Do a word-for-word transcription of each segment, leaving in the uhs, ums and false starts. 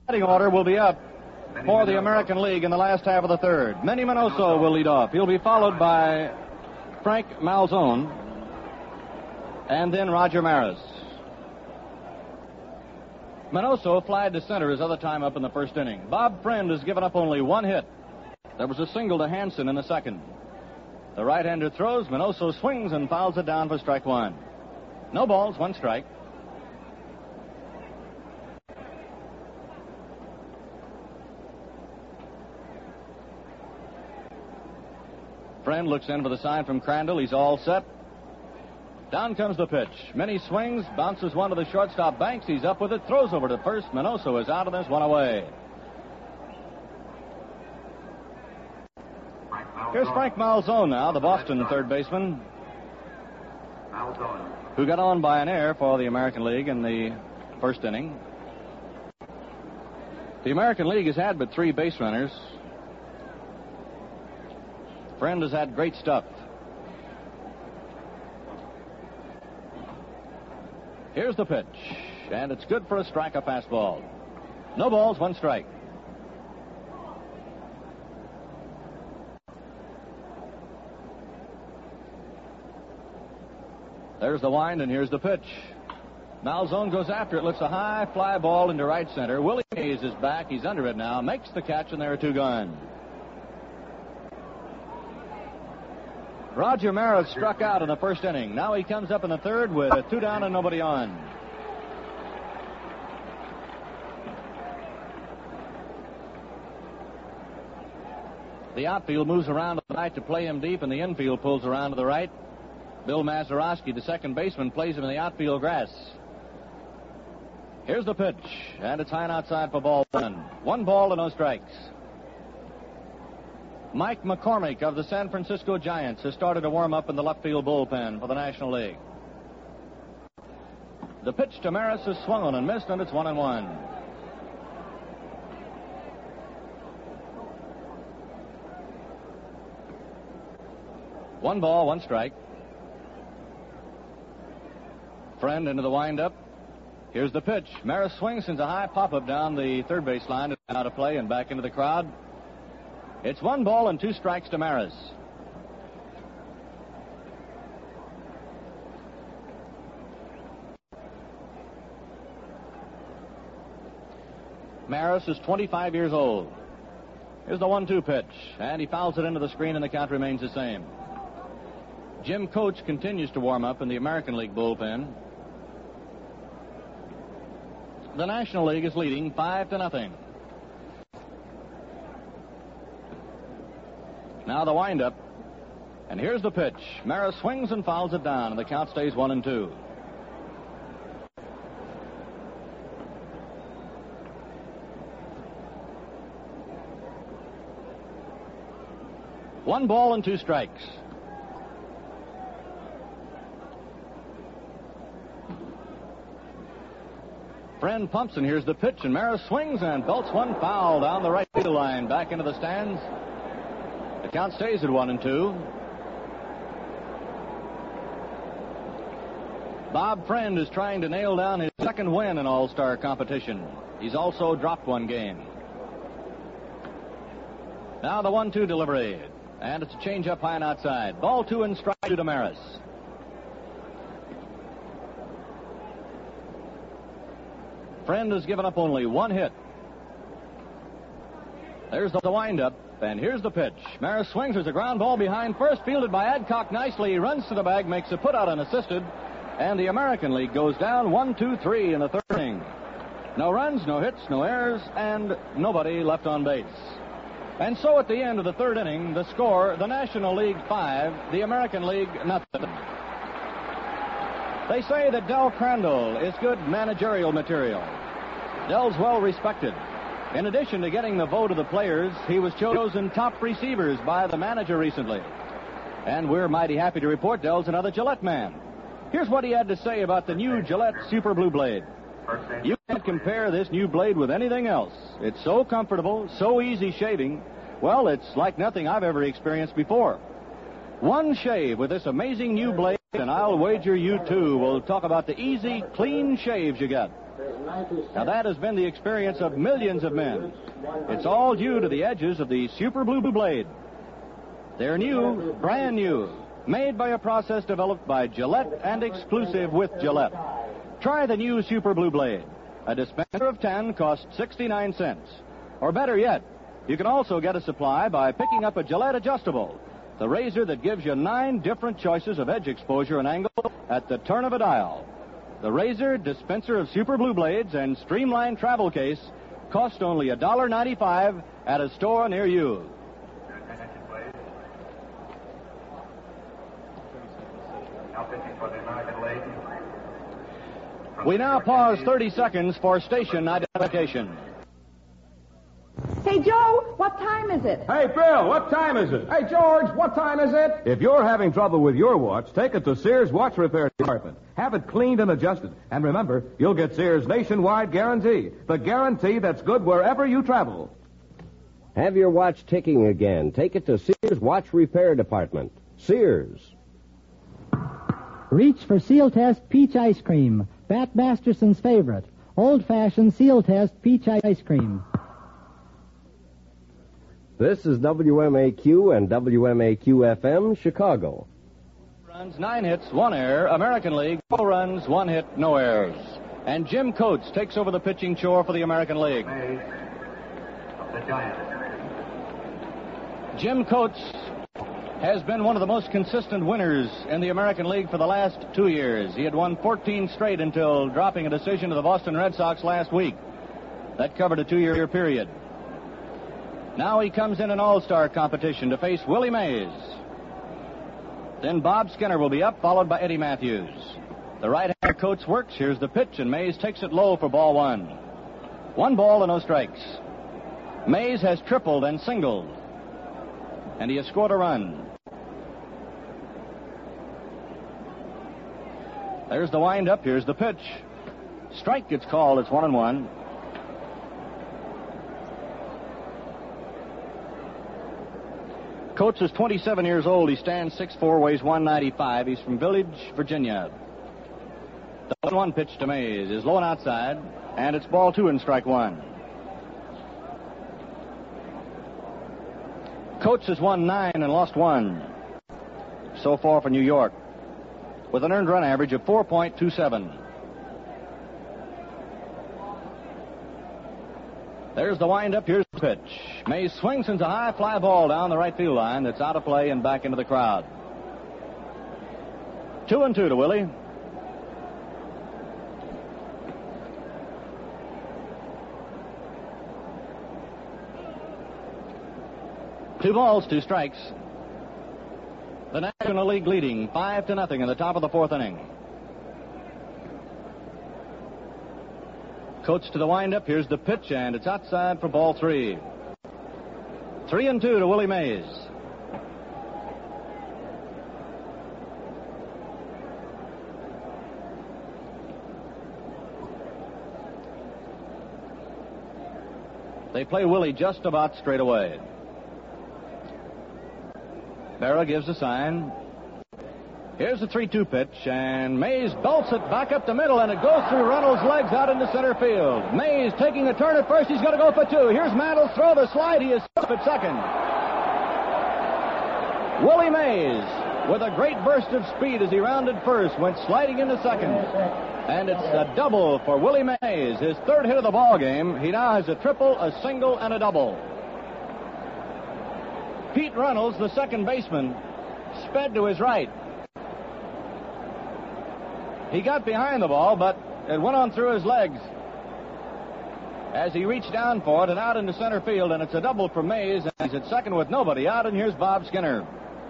batting order will be up for the American League in the last half of the third. Manny Minoso will lead off. He'll be followed by Frank Malzone and then Roger Maris. Minoso flied to center his other time up in the first inning. Bob Friend has given up only one hit. There was a single to Hansen in the second. The right-hander throws. Minoso swings and fouls it down for strike one. No balls, one strike. Friend looks in for the sign from Crandall. He's all set. Down comes the pitch. Minnie swings, bounces one to the shortstop. Banks, he's up with it, throws over to first. Minoso is out of this, one away. Here's Frank Malzone now, the Boston third baseman, who got on by an error for the American League in the first inning. The American League has had but three base runners. Friend has had great stuff. Here's the pitch, and it's good for a strike, a fastball. No balls, one strike. There's the wind, and here's the pitch. Malzone goes after it, lifts a high fly ball into right center. Willie Mays is back. He's under it now, makes the catch, and there are two gone. Roger Maris struck out in the first inning. Now he comes up in the third with two down and nobody on. The outfield moves around to the right to play him deep, and the infield pulls around to the right. Bill Mazeroski, the second baseman, plays him in the outfield grass. Here's the pitch, and it's high and outside for ball one. One ball and no strikes. Mike McCormick of the San Francisco Giants has started to warm up in the left field bullpen for the National League. The pitch to Maris is swung on and missed, and it's one and one. One ball, one strike. Friend into the windup. Here's the pitch. Maris swings, sends a high pop-up down the third base line, out of play and back into the crowd. It's one ball and two strikes to Maris. Maris is twenty-five years old. Here's the one two pitch, and he fouls it into the screen, and the count remains the same. Jim Coach continues to warm up in the American League bullpen. The National League is leading five to nothing. Now the windup, and here's the pitch. Maris swings and fouls it down, and the count stays one and two. One ball and two strikes. Friend pumps, and here's the pitch, and Maris swings and belts one foul down the right field line, back into the stands. The count stays at one and two. Bob Friend is trying to nail down his second win in All-Star competition. He's also dropped one game. Now the one two delivery, and it's a change-up high and outside. Ball two and strike two to Maris. Friend has given up only one hit. There's the windup, and here's the pitch. Maris swings. There's a ground ball behind first, fielded by Adcock nicely. He runs to the bag, makes a put out unassisted, and the American League goes down one two three in the third inning. No runs, no hits, no errors, and nobody left on base. And so at the end of the third inning, the score, the National League five, the American League nothing. They say that Del Crandall is good managerial material. Del's well respected. In addition to getting the vote of the players, he was chosen top receivers by the manager recently. And we're mighty happy to report Del's another Gillette man. Here's what he had to say about the new Gillette Super Blue Blade. You can't compare this new blade with anything else. It's so comfortable, so easy shaving. Well, it's like nothing I've ever experienced before. One shave with this amazing new blade, and I'll wager you, too, will talk about the easy, clean shaves you get. Now, that has been the experience of millions of men. It's all due to the edges of the Super Blue Blade. They're new, brand new, made by a process developed by Gillette and exclusive with Gillette. Try the new Super Blue Blade. A dispenser of ten costs sixty-nine cents. Or better yet, you can also get a supply by picking up a Gillette Adjustable, the razor that gives you nine different choices of edge exposure and angle at the turn of a dial. The razor, dispenser of Super Blue Blades, and streamlined travel case cost only one dollar ninety-five at a store near you. We now pause thirty seconds for station identification. Hey, Joe, what time is it? Hey, Bill, what time is it? Hey, George, what time is it? If you're having trouble with your watch, take it to Sears Watch Repair Department. Have it cleaned and adjusted. And remember, you'll get Sears' nationwide guarantee. The guarantee that's good wherever you travel. Have your watch ticking again. Take it to Sears Watch Repair Department. Sears. Reach for Seal Test Peach Ice Cream. Bat Masterson's favorite. Old-fashioned Seal Test Peach Ice Cream. This is W M A Q and W M A Q F M, Chicago. Runs, nine hits, one error. American League, four runs, one hit, no errors. And Jim Coates takes over the pitching chore for the American League. Of the Giants. Jim Coates has been one of the most consistent winners in the American League for the last two years. He had won fourteen straight until dropping a decision to the Boston Red Sox last week. That covered a two-year period. Now he comes in an all-star competition to face Willie Mays. Then Bob Skinner will be up, followed by Eddie Matthews. The right-hander Coates works. Here's the pitch, and Mays takes it low for ball one. One ball and no strikes. Mays has tripled and singled, and he has scored a run. There's the wind-up. Here's the pitch. Strike gets called. It's one and one. Coates is twenty-seven years old. He stands six foot four, weighs one ninety-five. He's from Village, Virginia. The one one pitch to Mays is low and outside, and it's ball two and strike one. Coates has won nine and lost one so far for New York, with an earned run average of four point two seven. There's the windup. Here's the pitch. Mays swings into a high fly ball down the right field line that's out of play and back into the crowd. Two and two to Willie. Two balls, two strikes. The National League leading five to nothing in the top of the fourth inning. Coates to the windup. Here's the pitch, and it's outside for ball three. Three and two to Willie Mays. They play Willie just about straight away. Berra gives a sign. Here's the three two pitch, and Mays belts it back up the middle, and it goes through Reynolds' legs out into center field. Mays taking a turn at first. He's going to go for two. Here's Mantle's throw, the slide. He is up at second. Willie Mays, with a great burst of speed as he rounded first, went sliding into second. And it's a double for Willie Mays, his third hit of the ball game. He now has a triple, a single, and a double. Pete Reynolds, the second baseman, sped to his right. He got behind the ball, but it went on through his legs as he reached down for it and out into center field, and it's a double for Mays, and he's at second with nobody out, and here's Bob Skinner.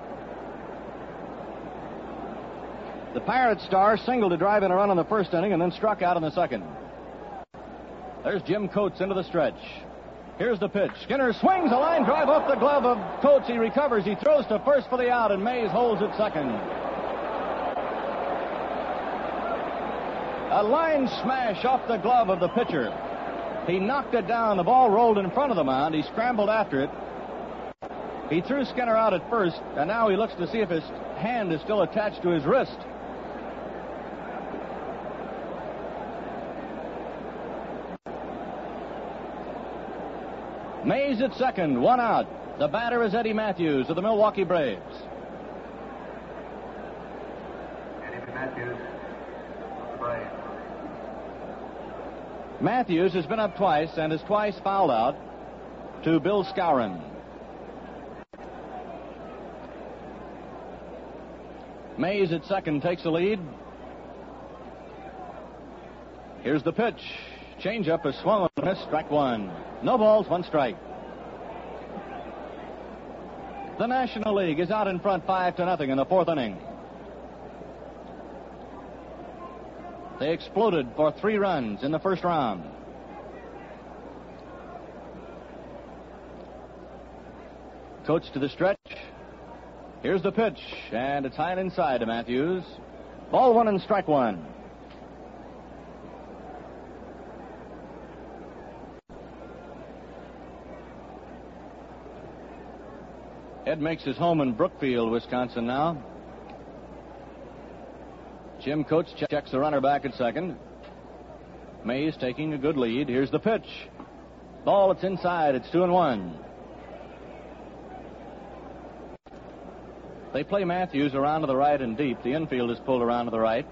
The Pirates star singled to drive in a run in the first inning and then struck out in the second. There's Jim Coates into the stretch. Here's the pitch. Skinner swings a line drive off the glove of Coates. He recovers. He throws to first for the out, and Mays holds at second. A line smash off the glove of the pitcher. He knocked it down. The ball rolled in front of the mound. He scrambled after it. He threw Skinner out at first, and now he looks to see if his hand is still attached to his wrist. Mays at second, one out. The batter is Eddie Matthews of the Milwaukee Braves. Eddie Matthews of the Braves. Matthews has been up twice and has twice fouled out to Bill Skowron. Mays at second takes the lead. Here's the pitch. Changeup is swung and missed. Strike one. No balls, one strike. The National League is out in front five to nothing in the fourth inning. They exploded for three runs in the first round. Coach to the stretch. Here's the pitch, and it's high and inside to Matthews. Ball one and strike one. Ed makes his home in Brookfield, Wisconsin now. Jim Coates checks the runner back at second. Mays taking a good lead. Here's the pitch. Ball, it's inside. It's two and one. They play Matthews around to the right and deep. The infield is pulled around to the right.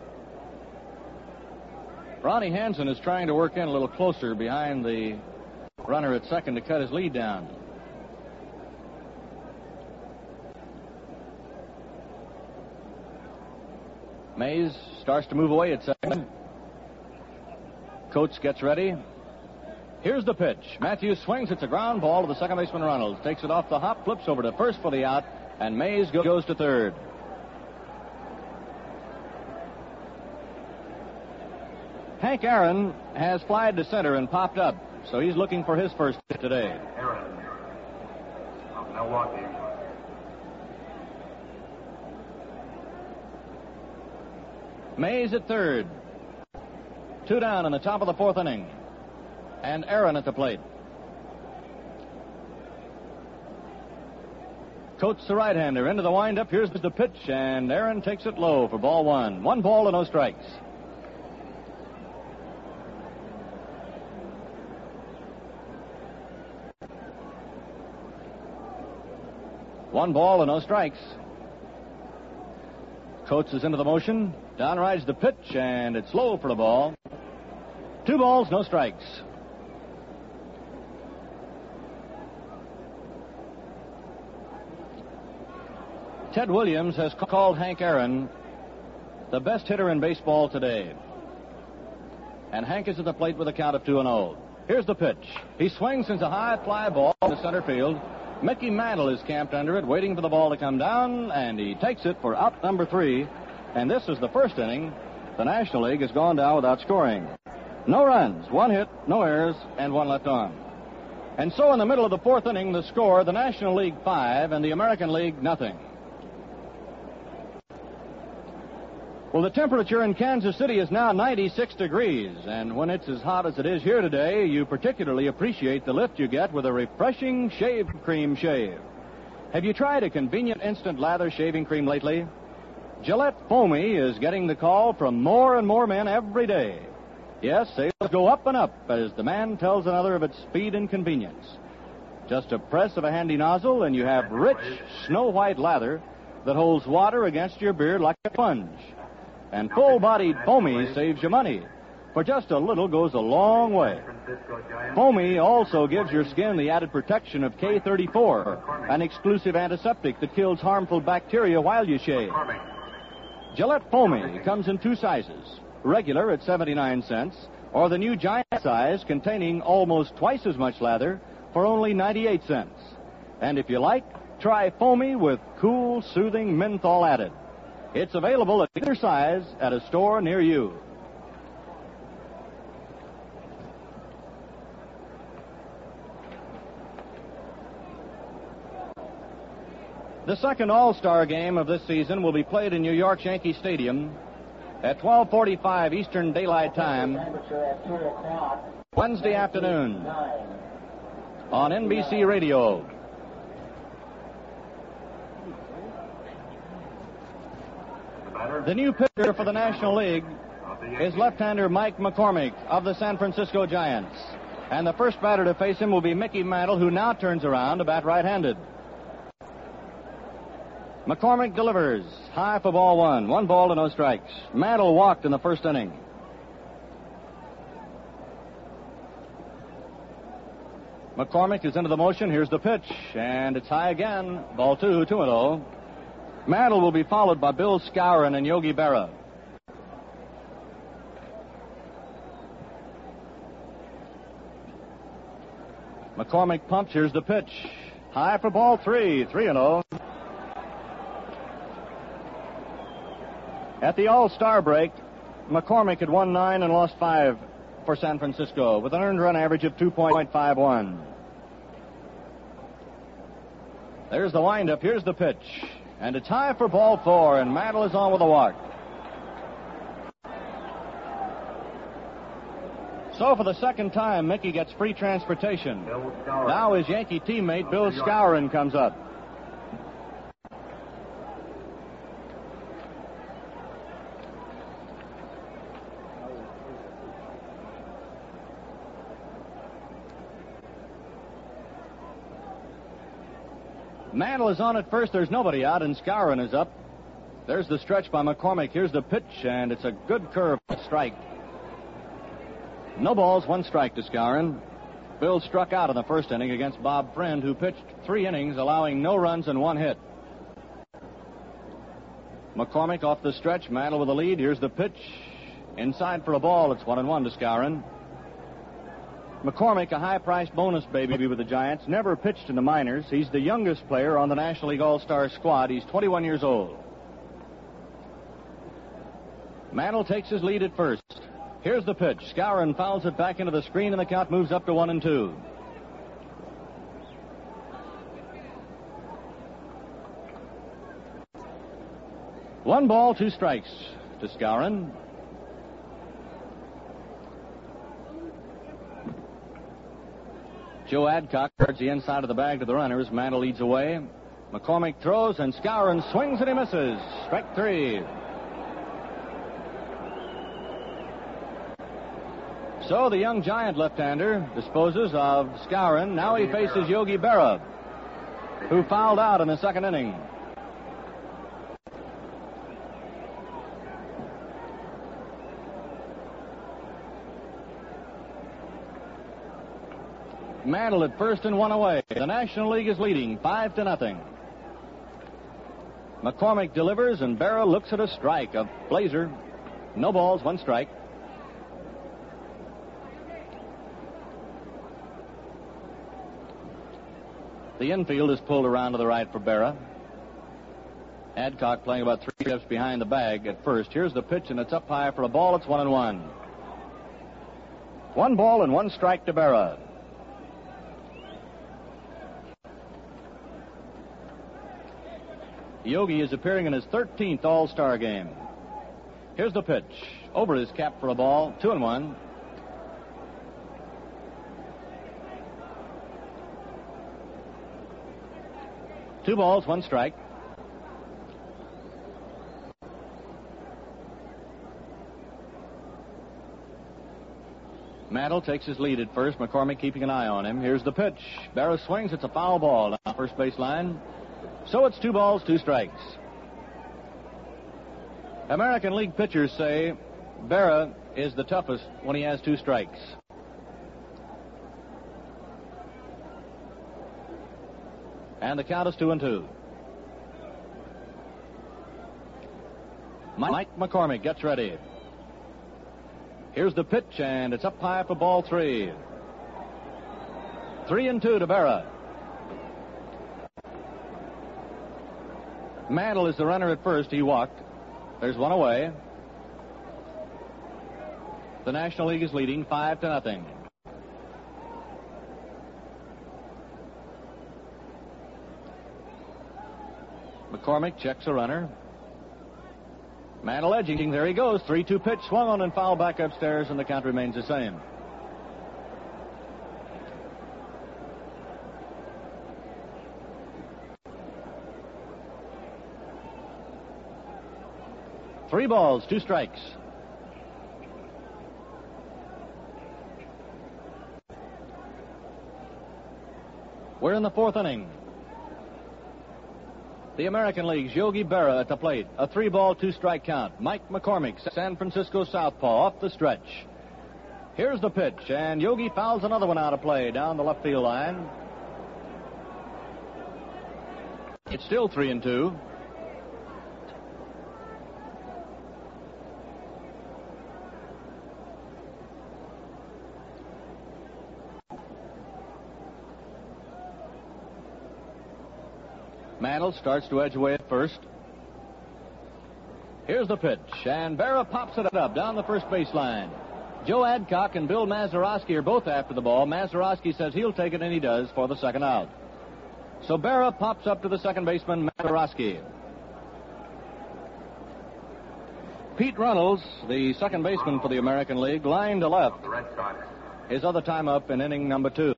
Ronnie Hansen is trying to work in a little closer behind the runner at second to cut his lead down. Mays starts to move away at second. Coates gets ready. Here's the pitch. Matthews swings. It's a ground ball to the second baseman Runnels. Takes it off the hop, flips over to first for the out, and Mays goes to third. Hank Aaron has flied to center and popped up, so he's looking for his first hit today. Aaron of Milwaukee. Mays at third. Two down in the top of the fourth inning. And Aaron at the plate. Coates the right-hander into the windup. Here's the pitch, and Aaron takes it low for ball one. One ball and no strikes. One ball and no strikes. Coates is into the motion. Down rides the pitch, and it's low for the ball. Two balls, no strikes. Ted Williams has called Hank Aaron the best hitter in baseball today. And Hank is at the plate with a count of two and oh. Here's the pitch. He swings into a high fly ball to center field. Mickey Mantle is camped under it, waiting for the ball to come down, and he takes it for out number three. And this is the first inning. The National League has gone down without scoring. No runs, one hit, no errors, and one left on. And so in the middle of the fourth inning, the score, the National League five and the American League nothing. Well, the temperature in Kansas City is now ninety-six degrees, and when it's as hot as it is here today, you particularly appreciate the lift you get with a refreshing shave cream shave. Have you tried a convenient instant lather shaving cream lately? Gillette Foamy is getting the call from more and more men every day. Yes, sales go up and up as the man tells another of its speed and convenience. Just a press of a handy nozzle, and you have rich, snow-white lather that holds water against your beard like a sponge. And full-bodied Foamy saves you money. For just a little goes a long way. Foamy also gives your skin the added protection of K thirty-four, an exclusive antiseptic that kills harmful bacteria while you shave. Gillette Foamy comes in two sizes, regular at seventy-nine cents, or the new giant size containing almost twice as much lather for only ninety-eight cents. And if you like, try Foamy with cool, soothing menthol added. It's available at either size at a store near you. The second All-Star game of this season will be played in New York's Yankee Stadium at twelve forty-five Eastern Daylight Time, Wednesday afternoon, on N B C Radio. The new pitcher for the National League is left-hander Mike McCormick of the San Francisco Giants. And the first batter to face him will be Mickey Mantle, who now turns around to bat right-handed. McCormick delivers. High for ball one. One ball to no strikes. Mantle walked in the first inning. McCormick is into the motion. Here's the pitch. And it's high again. Ball two, two and oh. Mantle will be followed by Bill Skowron and Yogi Berra. McCormick pumps. Here's the pitch. High for ball three, three and oh. At the All-Star break, McCormick had won nine and lost five for San Francisco with an earned run average of two point five one. There's the windup. Here's the pitch. And it's high for ball four, and Mantle is on with a walk. So for the second time, Mickey gets free transportation. Now his Yankee teammate, Bill Skowron, comes up. Mantle is on at first. There's nobody out, and Skowron is up. There's the stretch by McCormick. Here's the pitch, and it's a good curve, a strike. No balls, one strike to Skowron. Bill struck out in the first inning against Bob Friend, who pitched three innings, allowing no runs and one hit. McCormick off the stretch. Mantle with the lead. Here's the pitch. Inside for a ball. It's one and one to Skowron. McCormick, a high-priced bonus baby with the Giants, never pitched in the minors. He's the youngest player on the National League All-Star squad. He's twenty-one years old. Mantle takes his lead at first. Here's the pitch. Skowron fouls it back into the screen, and the count moves up to one and two. One ball, two strikes to Skowron. Joe Adcock guards the inside of the bag to the runners. Mantle leads away. McCormick throws, and Skowron swings and he misses. Strike three. So the young Giant left-hander disposes of Skowron. Now he faces Yogi Berra, who fouled out in the second inning. Mantle at first and one away. The National League is leading five to nothing. McCormick delivers, and Berra looks at a strike. A blazer. No balls, one strike. The infield is pulled around to the right for Berra. Adcock playing about three steps behind the bag at first. Here's the pitch, and it's up high for a ball. It's one and one. One ball and one strike to Berra. Yogi is appearing in his thirteenth All-Star game. Here's the pitch. Over his cap for a ball. Two and one. Two balls, one strike. Mantle takes his lead at first. McCormick keeping an eye on him. Here's the pitch. Berra swings. It's a foul ball down the first base line. So it's two balls, two strikes. American League pitchers say Berra is the toughest when he has two strikes. And the count is two and two. Mike McCormick gets ready. Here's the pitch, and it's up high for ball three. Three and two to Berra. Mantle is the runner at first. He walked. There's one away. The National League is leading five to nothing. McCormick checks a runner. Mantle edging. There he goes. three two pitch. Swung on and fouled back upstairs, and the count remains the same. Three balls, two strikes. We're in the fourth inning. The American League's Yogi Berra at the plate. A three-ball, two-strike count. Mike McCormick, San Francisco southpaw, off the stretch. Here's the pitch, and Yogi fouls another one out of play down the left field line. It's still three and two. Mantle starts to edge away at first. Here's the pitch, and Berra pops it up down the first baseline. Joe Adcock and Bill Mazeroski are both after the ball. Mazeroski says he'll take it, and he does, for the second out. So Berra pops up to the second baseman, Mazeroski. Pete Runnels, the second baseman for the American League, line to left. The Red Sox. His other time up in inning number two.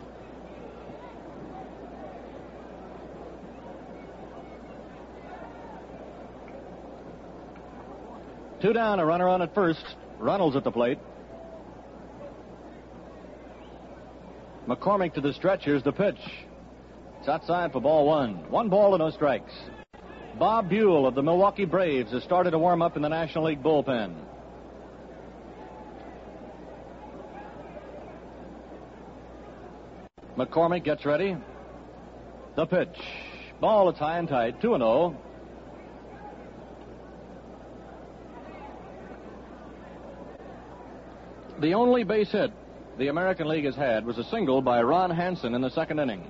Two down, a runner on at first. Runnels at the plate. McCormick to the stretch. Here's the pitch. It's outside for ball one. One ball and no strikes. Bob Buell of the Milwaukee Braves has started to warm up in the National League bullpen. McCormick gets ready. The pitch. Ball, it's high and tight. two and oh. The only base hit the American League has had was a single by Ron Hansen in the second inning.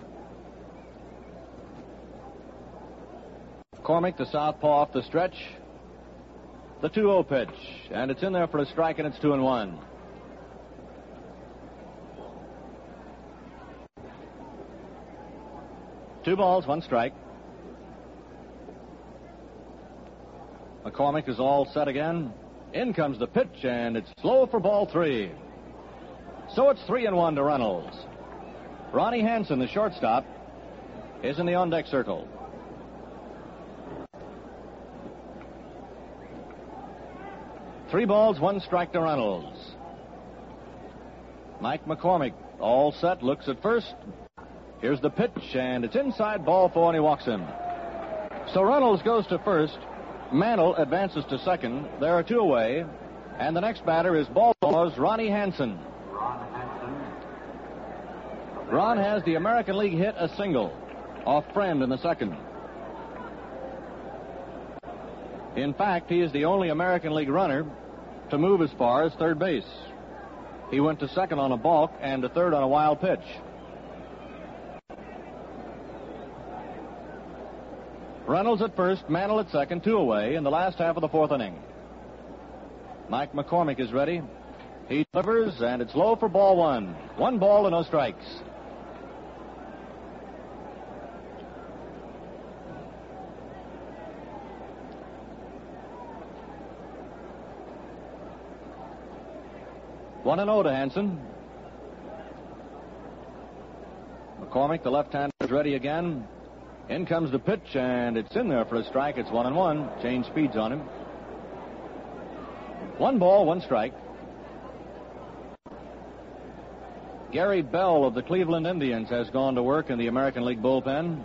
McCormick, the southpaw, off the stretch. The two oh pitch, and it's in there for a strike, and it's two and one. Two balls, one strike. McCormick is all set again. In comes the pitch, and it's low for ball three. So it's three and one to Runnels. Ronnie Hansen, the shortstop, is in the on-deck circle. Three balls, one strike to Runnels. Mike McCormick, all set, looks at first. Here's the pitch, and it's inside ball four, and he walks him. So Runnels goes to first. Mantle advances to second. There are two away. And the next batter is Baltimore's Ronnie Hansen. Ron Hansen. Ron has the American League hit a single off Friend in the second. In fact, he is the only American League runner to move as far as third base. He went to second on a balk and to third on a wild pitch. Runnels at first, Mantle at second, two away in the last half of the fourth inning. Mike McCormick is ready. He delivers, and it's low for ball one. One ball and no strikes. One and oh to Hansen. McCormick, the left-hander, is ready again. In comes the pitch, and it's in there for a strike. It's one and one. Change speeds on him. One ball, one strike. Gary Bell of the Cleveland Indians has gone to work in the American League bullpen.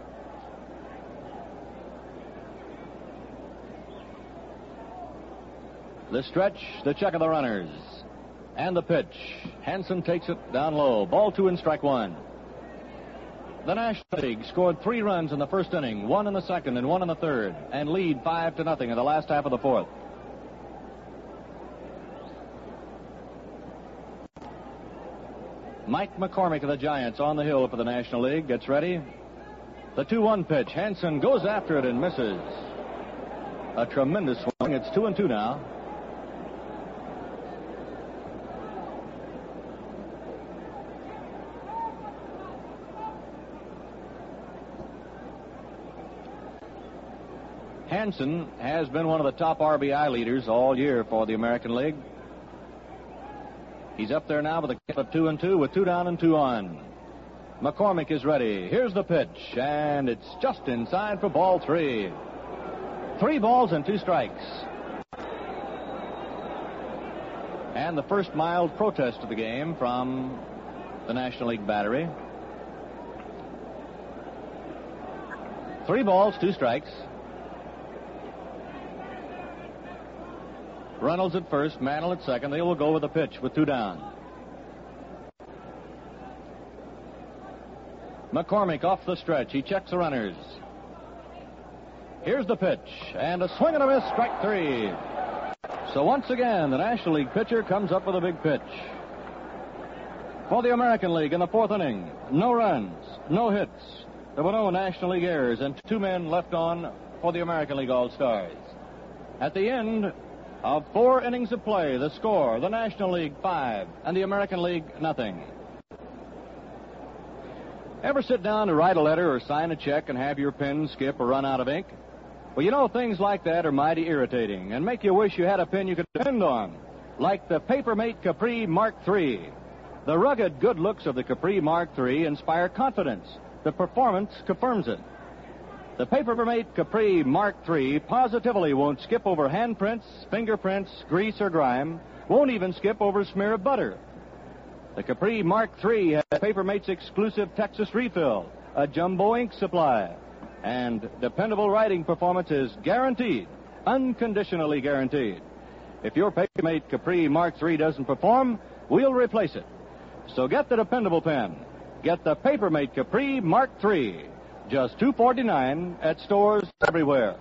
The stretch, the check of the runners. And the pitch. Hansen takes it down low. Ball two and strike one. The National League scored three runs in the first inning, one in the second and one in the third, and lead five to nothing in the last half of the fourth. Mike McCormick of the Giants on the hill for the National League gets ready. The two one pitch. Hansen goes after it and misses. A tremendous swing. It's two and two now. Hansen has been one of the top R B I leaders all year for the American League. He's up there now with a count of two and two with two down and two on. McCormick is ready. Here's the pitch, and it's just inside for ball three. Three balls and two strikes. And the first mild protest of the game from the National League battery. Three balls, two strikes. Reynolds at first, Mantle at second. They will go with a pitch with two down. McCormick off the stretch. He checks the runners. Here's the pitch, and a swing and a miss, strike three. So once again, the National League pitcher comes up with a big pitch. For the American League in the fourth inning, no runs, no hits. There were no National League errors, and two men left on for the American League All-Stars. At the end of four innings of play, the score, the National League five, and the American League nothing. Ever sit down to write a letter or sign a check and have your pen skip or run out of ink? Well, you know, things like that are mighty irritating and make you wish you had a pen you could depend on, like the Papermate Capri Mark three. The rugged good looks of the Capri Mark three inspire confidence. The performance confirms it. The Papermate Capri Mark three positively won't skip over handprints, fingerprints, grease, or grime, won't even skip over a smear of butter. The Capri Mark three has Papermate's exclusive Texas refill, a jumbo ink supply, and dependable writing performance is guaranteed, unconditionally guaranteed. If your Papermate Capri Mark three doesn't perform, we'll replace it. So get the dependable pen. Get the Papermate Capri Mark three. Just two forty-nine at stores everywhere.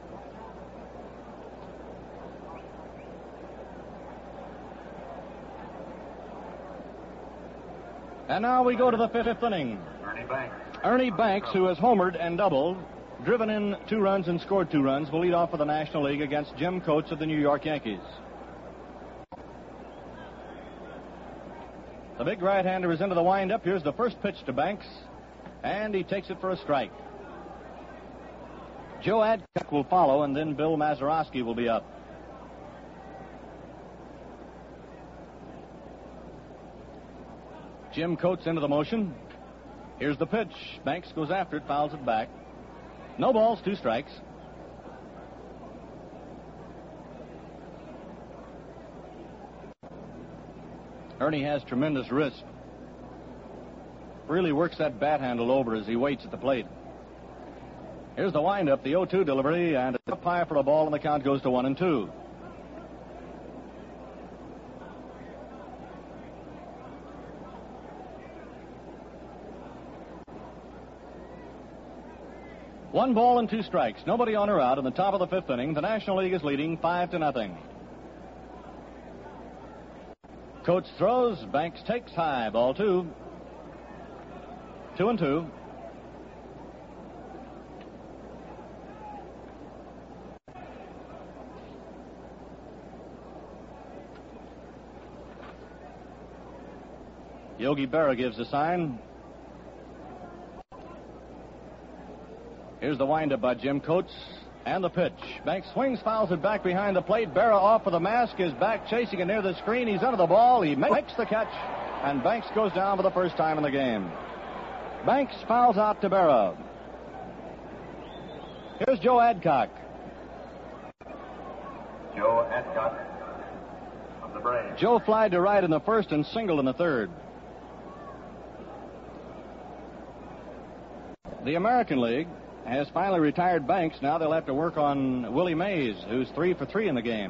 And now we go to the fifth inning. Ernie Banks. Ernie Banks, who has homered and doubled, driven in two runs and scored two runs, will lead off for the National League against Jim Coates of the New York Yankees. The big right-hander is into the windup. Here's the first pitch to Banks, and he takes it for a strike. Joe Adcock will follow, and then Bill Mazeroski will be up. Jim Coates into the motion. Here's the pitch. Banks goes after it, fouls it back. No balls, two strikes. Ernie has tremendous wrist. Really works that bat handle over as he waits at the plate. Here's the windup, the oh two delivery, and it's up high for a ball, and the count goes to one and two. One ball and two strikes. Nobody on or out in the top of the fifth inning. The National League is leading five to nothing. Coates throws. Banks takes high. Ball two. Two and two. Yogi Berra gives the sign. Here's the windup by Jim Coates and the pitch. Banks swings, fouls it back behind the plate. Berra off for the mask, is back chasing it near the screen. He's under the ball. He makes the catch, and Banks goes down for the first time in the game. Banks fouls out to Berra. Here's Joe Adcock. Joe Adcock of the Braves. Joe flied to right in the first and singled in the third. The American League has finally retired Banks. Now they'll have to work on Willie Mays, who's three for three in the game.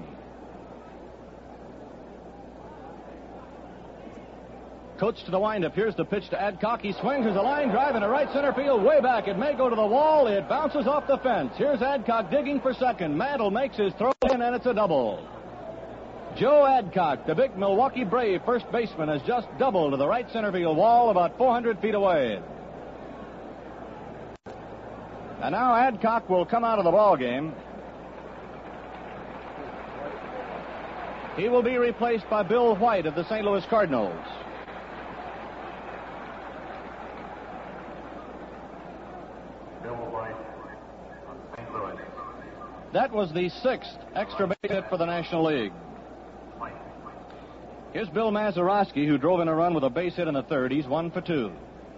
Coates to the windup. Here's the pitch to Adcock. He swings. There's a line drive into right center field, way back. It may go to the wall. It bounces off the fence. Here's Adcock digging for second. Mantle makes his throw in, and it's a double. Joe Adcock, the big Milwaukee Brave first baseman, has just doubled to the right center field wall about four hundred feet away. And now Adcock will come out of the ball game. He will be replaced by Bill White of the Saint Louis Cardinals. Bill White of Saint Louis. That was the sixth extra base hit for the National League. White. Here's Bill Mazeroski, who drove in a run with a base hit in the third. He's one for two.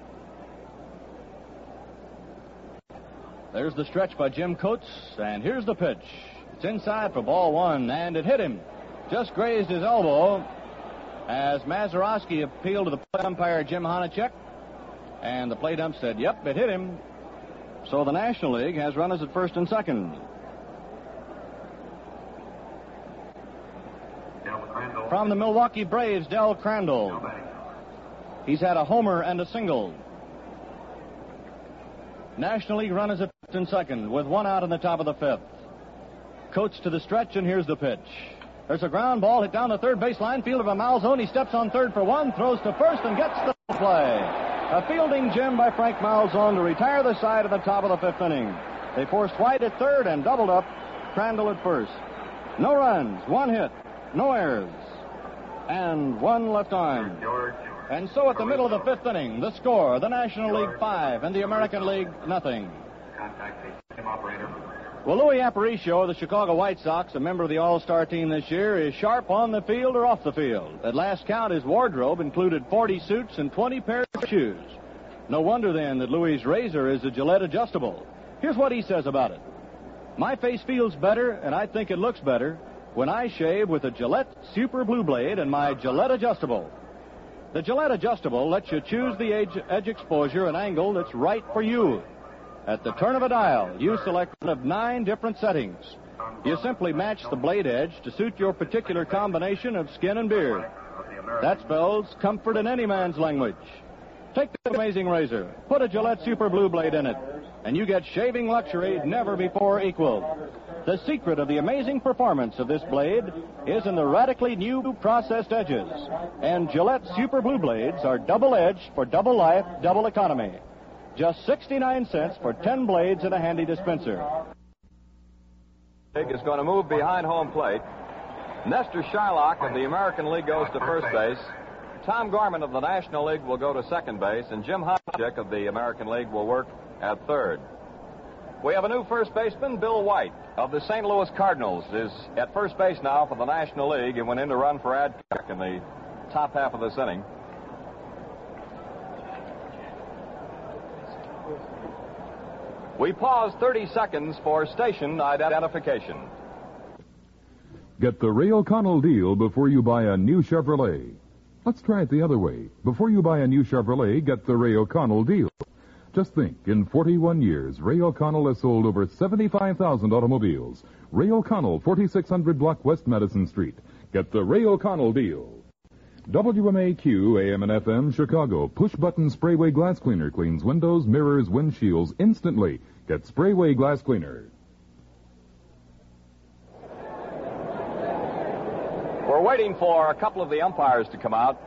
There's the stretch by Jim Coates, and here's the pitch. It's inside for ball one, and it hit him. Just grazed his elbow as Mazeroski appealed to the plate umpire, Jim Honachek, and the plate ump said, yep, it hit him. So the National League has runners at first and second. From the Milwaukee Braves, Del Crandall. He's had a homer and a single. National League runners at first and second with one out in the top of the fifth. Coates to the stretch, and here's the pitch. There's a ground ball hit down the third baseline. Fielder by Malzone. He steps on third for one, throws to first, and gets the play. A fielding gem by Frank Malzone to retire the side of the top of the fifth inning. They forced White at third and doubled up Crandall at first. No runs, one hit, no errors, and one left on. And so at the middle of the fifth inning, the score, the National League five and the American League nothing. Well, Louis Aparicio of the Chicago White Sox, a member of the All-Star team this year, is sharp on the field or off the field. At last count, his wardrobe included forty suits and twenty pairs of shoes. No wonder, then, that Louis' razor is a Gillette adjustable. Here's what he says about it. My face feels better, and I think it looks better, when I shave with a Gillette Super Blue Blade and my Gillette adjustable. The Gillette adjustable lets you choose the edge, edge exposure and angle that's right for you. At the turn of a dial, you select one of nine different settings. You simply match the blade edge to suit your particular combination of skin and beard. That spells comfort in any man's language. Take this amazing razor, put a Gillette Super Blue Blade in it, and you get shaving luxury never before equaled. The secret of the amazing performance of this blade is in the radically new processed edges. And Gillette Super Blue Blades are double-edged for double life, double economy. Just sixty-nine cents for ten blades and a handy dispenser. Is going to move behind home plate. Nestor Shylock of the American League goes to first base. Tom Gorman of the National League will go to second base, and Jim Honchek of the American League will work at third. We have a new first baseman, Bill White of the Saint Louis Cardinals, is at first base now for the National League and went in to run for Adcock in the top half of this inning. We pause thirty seconds for station identification. Get the Ray O'Connell deal before you buy a new Chevrolet. Let's try it the other way. Before you buy a new Chevrolet, get the Ray O'Connell deal. Just think, in forty-one years, Ray O'Connell has sold over seventy-five thousand automobiles. Ray O'Connell, forty-six hundred Block West Madison Street. Get the Ray O'Connell deal. W M A Q, A M and F M, Chicago. Push-button Sprayway glass cleaner cleans windows, mirrors, windshields instantly. Get Sprayway glass cleaner. We're waiting for a couple of the umpires to come out.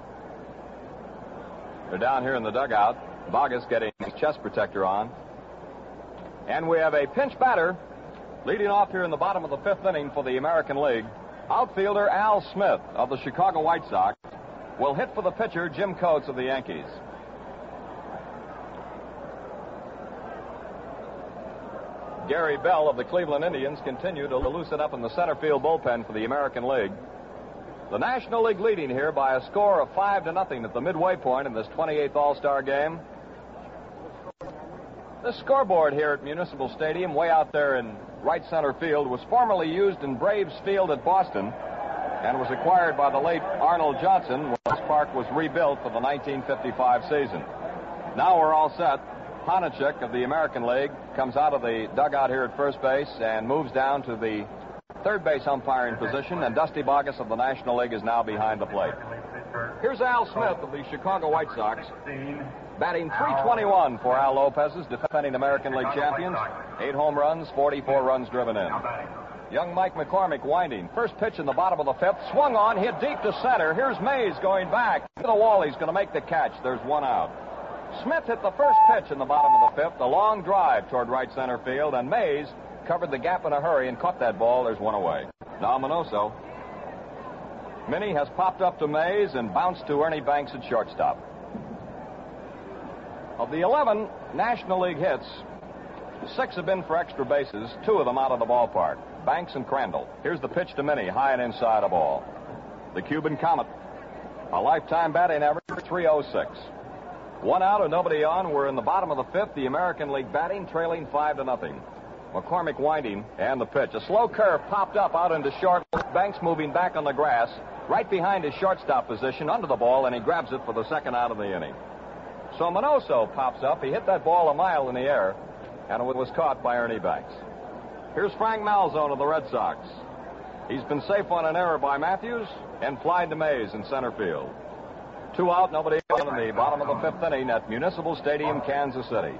They're down here in the dugout. Bogus getting his chest protector on. And we have a pinch batter leading off here in the bottom of the fifth inning for the American League. Outfielder Al Smith of the Chicago White Sox will hit for the pitcher Jim Coates of the Yankees. Gary Bell of the Cleveland Indians continue to loosen up in the center field bullpen for the American League. The National League leading here by a score of five to nothing at the midway point in this twenty-eighth All-Star game. This scoreboard here at Municipal Stadium, way out there in right center field, was formerly used in Braves Field at Boston and was acquired by the late Arnold Johnson when this park was rebuilt for the nineteen fifty-five season. Now we're all set. Honchek of the American League comes out of the dugout here at first base and moves down to the third base umpiring position, and Dusty Bogus of the National League is now behind the plate. Here's Al Smith of the Chicago White Sox, batting three twenty-one for Al Lopez's defending American League champions. Eight home runs, forty-four runs driven in. Young Mike McCormick winding. First pitch in the bottom of the fifth. Swung on, hit deep to center. Here's Mays going back to the wall. He's going to make the catch. There's one out. Smith hit the first pitch in the bottom of the fifth, a long drive toward right center field, and Mays covered the gap in a hurry and caught that ball. There's one away. Now Minoso. Minnie has popped up to Mays and bounced to Ernie Banks at shortstop. Of the eleven National League hits, six have been for extra bases, two of them out of the ballpark. Banks and Crandall. Here's the pitch to Minnie, high and inside a ball. The Cuban Comet. A lifetime batting average, three oh six. One out and nobody on. We're in the bottom of the fifth. The American League batting, trailing five to nothing. McCormick winding, and the pitch. A slow curve popped up out into short. Banks moving back on the grass, right behind his shortstop position, under the ball, and he grabs it for the second out of the inning. So Minoso pops up. He hit that ball a mile in the air. and it was caught by Ernie Banks. Here's Frank Malzone of the Red Sox. He's been safe on an error by Matthews and flied to Mays in center field. Two out, nobody on in the bottom of the fifth inning at Municipal Stadium, Kansas City.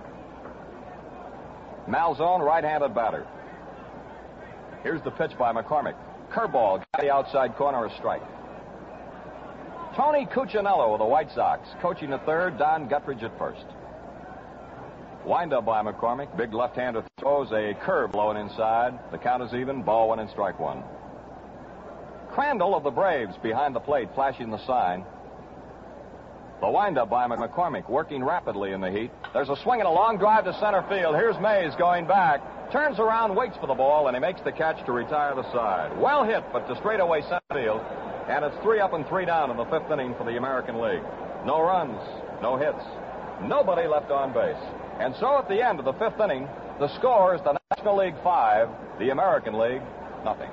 Malzone, right-handed batter. Here's the pitch by McCormick. Curveball, got the outside corner, a strike. Tony Cuccinello of the White Sox, coaching at third, Don Guttridge at first. Wind up by McCormick. Big left-hander throws a curve low and inside. The count is even. Ball one and strike one. Crandall of the Braves behind the plate, flashing the sign. The wind-up by McCormick, working rapidly in the heat. There's a swing and a long drive to center field. Here's Mays going back. Turns around, waits for the ball, and he makes the catch to retire the side. Well hit, but to straightaway center field. And it's three up and three down in the fifth inning for the American League. No runs, no hits, nobody left on base. And so at the end of the fifth inning, the score is the National League five, the American League nothing.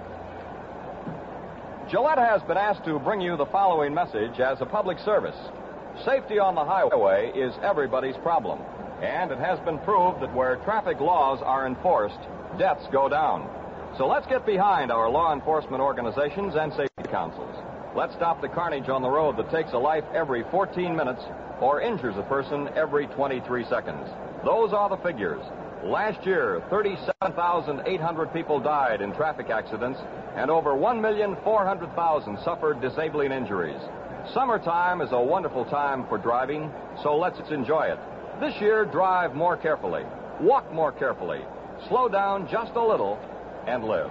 Gillette has been asked to bring you the following message as a public service. Safety on the highway is everybody's problem. And it has been proved that where traffic laws are enforced, deaths go down. So let's get behind our law enforcement organizations and safety councils. Let's stop the carnage on the road that takes a life every fourteen minutes or injures a person every twenty-three seconds. Those are the figures. Last year, thirty-seven thousand eight hundred people died in traffic accidents, and over one million four hundred thousand suffered disabling injuries. Summertime is a wonderful time for driving, so let's enjoy it. This year, drive more carefully, walk more carefully, slow down just a little, and live.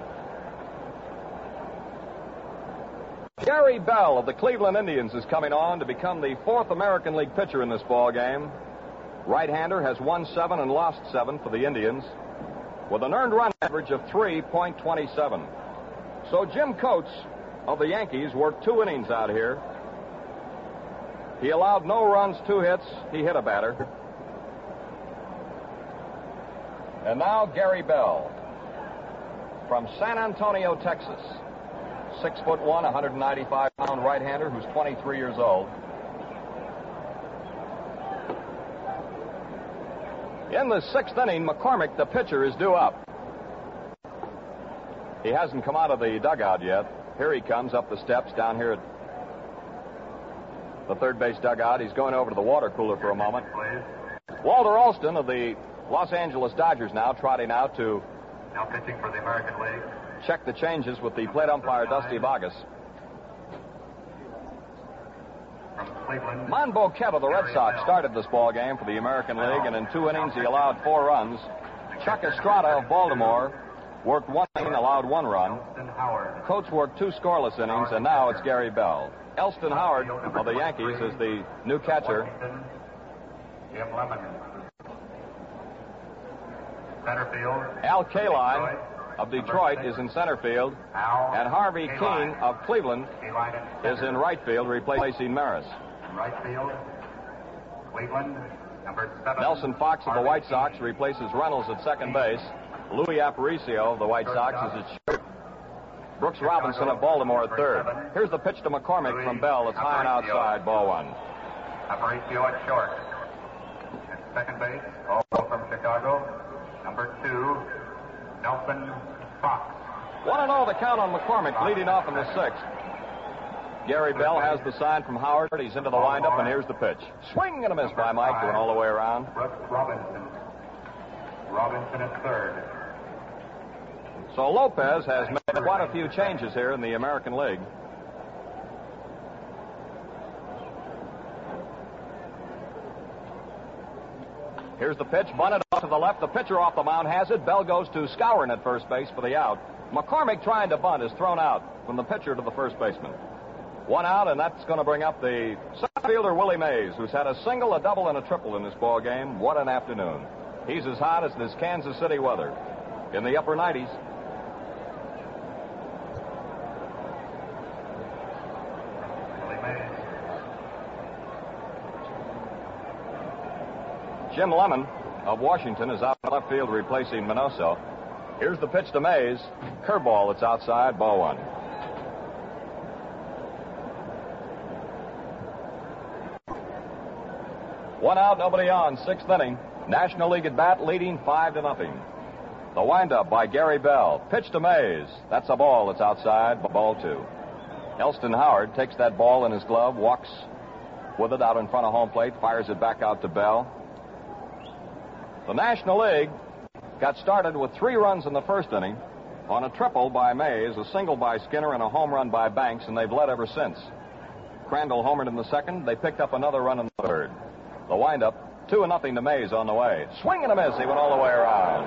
Gary Bell of the Cleveland Indians is coming on to become the fourth American League pitcher in this ball game. Right-hander has won seven and lost seven for the Indians with an earned run average of three point two seven. So Jim Coates of the Yankees worked two innings out here. He allowed no runs, two hits. He hit a batter. And now Gary Bell from San Antonio, Texas. Six foot one, one hundred ninety-five pound right-hander who's twenty-three years old. In the sixth inning, McCormick, the pitcher, is due up. He hasn't come out of the dugout yet. Here he comes up the steps down here at the third base dugout. He's going over to the water cooler for a moment. Walter Alston of the Los Angeles Dodgers now trotting out to now pitching for the American League. Check the changes with the plate umpire, Dusty Vargas. Monboquette of the Red Sox started this ball game for the American League, and in two innings he allowed four runs. Chuck Estrada of Baltimore worked one inning, allowed one run. Coates worked two scoreless innings, and now it's Gary Bell. Elston Howard of the Yankees is the new catcher. Al Kaline of Detroit is in center field, and Harvey Keene of Cleveland is in right field, replacing Maris. Right field, Cleveland, number seven. Nelson Fox of the White Sox replaces Reynolds at second base. Louis Aparicio of the White Sox is at short. Brooks Robinson of Baltimore at third. Here's the pitch to McCormick from Bell. It's high and outside, ball one. Aparicio at short. At second base, also from Chicago, number two, Nelson Fox. one and oh the count on McCormick, leading off in the sixth. Gary Bell has the sign from Howard. He's into the windup, and here's the pitch. Swing and a miss by Mike, going all the way around. Brooks Robinson. Robinson at third. So Lopez has made quite a few changes here in the American League. Here's the pitch, bunted off to the left. The pitcher off the mound has it. Bell goes to Skowron at first base for the out. McCormick, trying to bunt, is thrown out from the pitcher to the first baseman. One out, and that's going to bring up the center fielder, Willie Mays, who's had a single, a double, and a triple in this ball game. What an afternoon. He's as hot as this Kansas City weather, in the upper nineties. Jim Lemon of Washington is out in left field replacing Minoso. Here's the pitch to Mays. Curveball that's outside, ball one. One out, nobody on, sixth inning. National League at bat leading five to nothing. The windup by Gary Bell. Pitch to Mays. That's a ball that's outside. Ball two. Elston Howard takes that ball in his glove, walks with it out in front of home plate, fires it back out to Bell. The National League got started with three runs in the first inning on a triple by Mays, a single by Skinner, and a home run by Banks, and they've led ever since. Crandall homered in the second. They picked up another run in the third. The windup, two and nothing to Mays on the way. Swing and a miss. He went all the way around.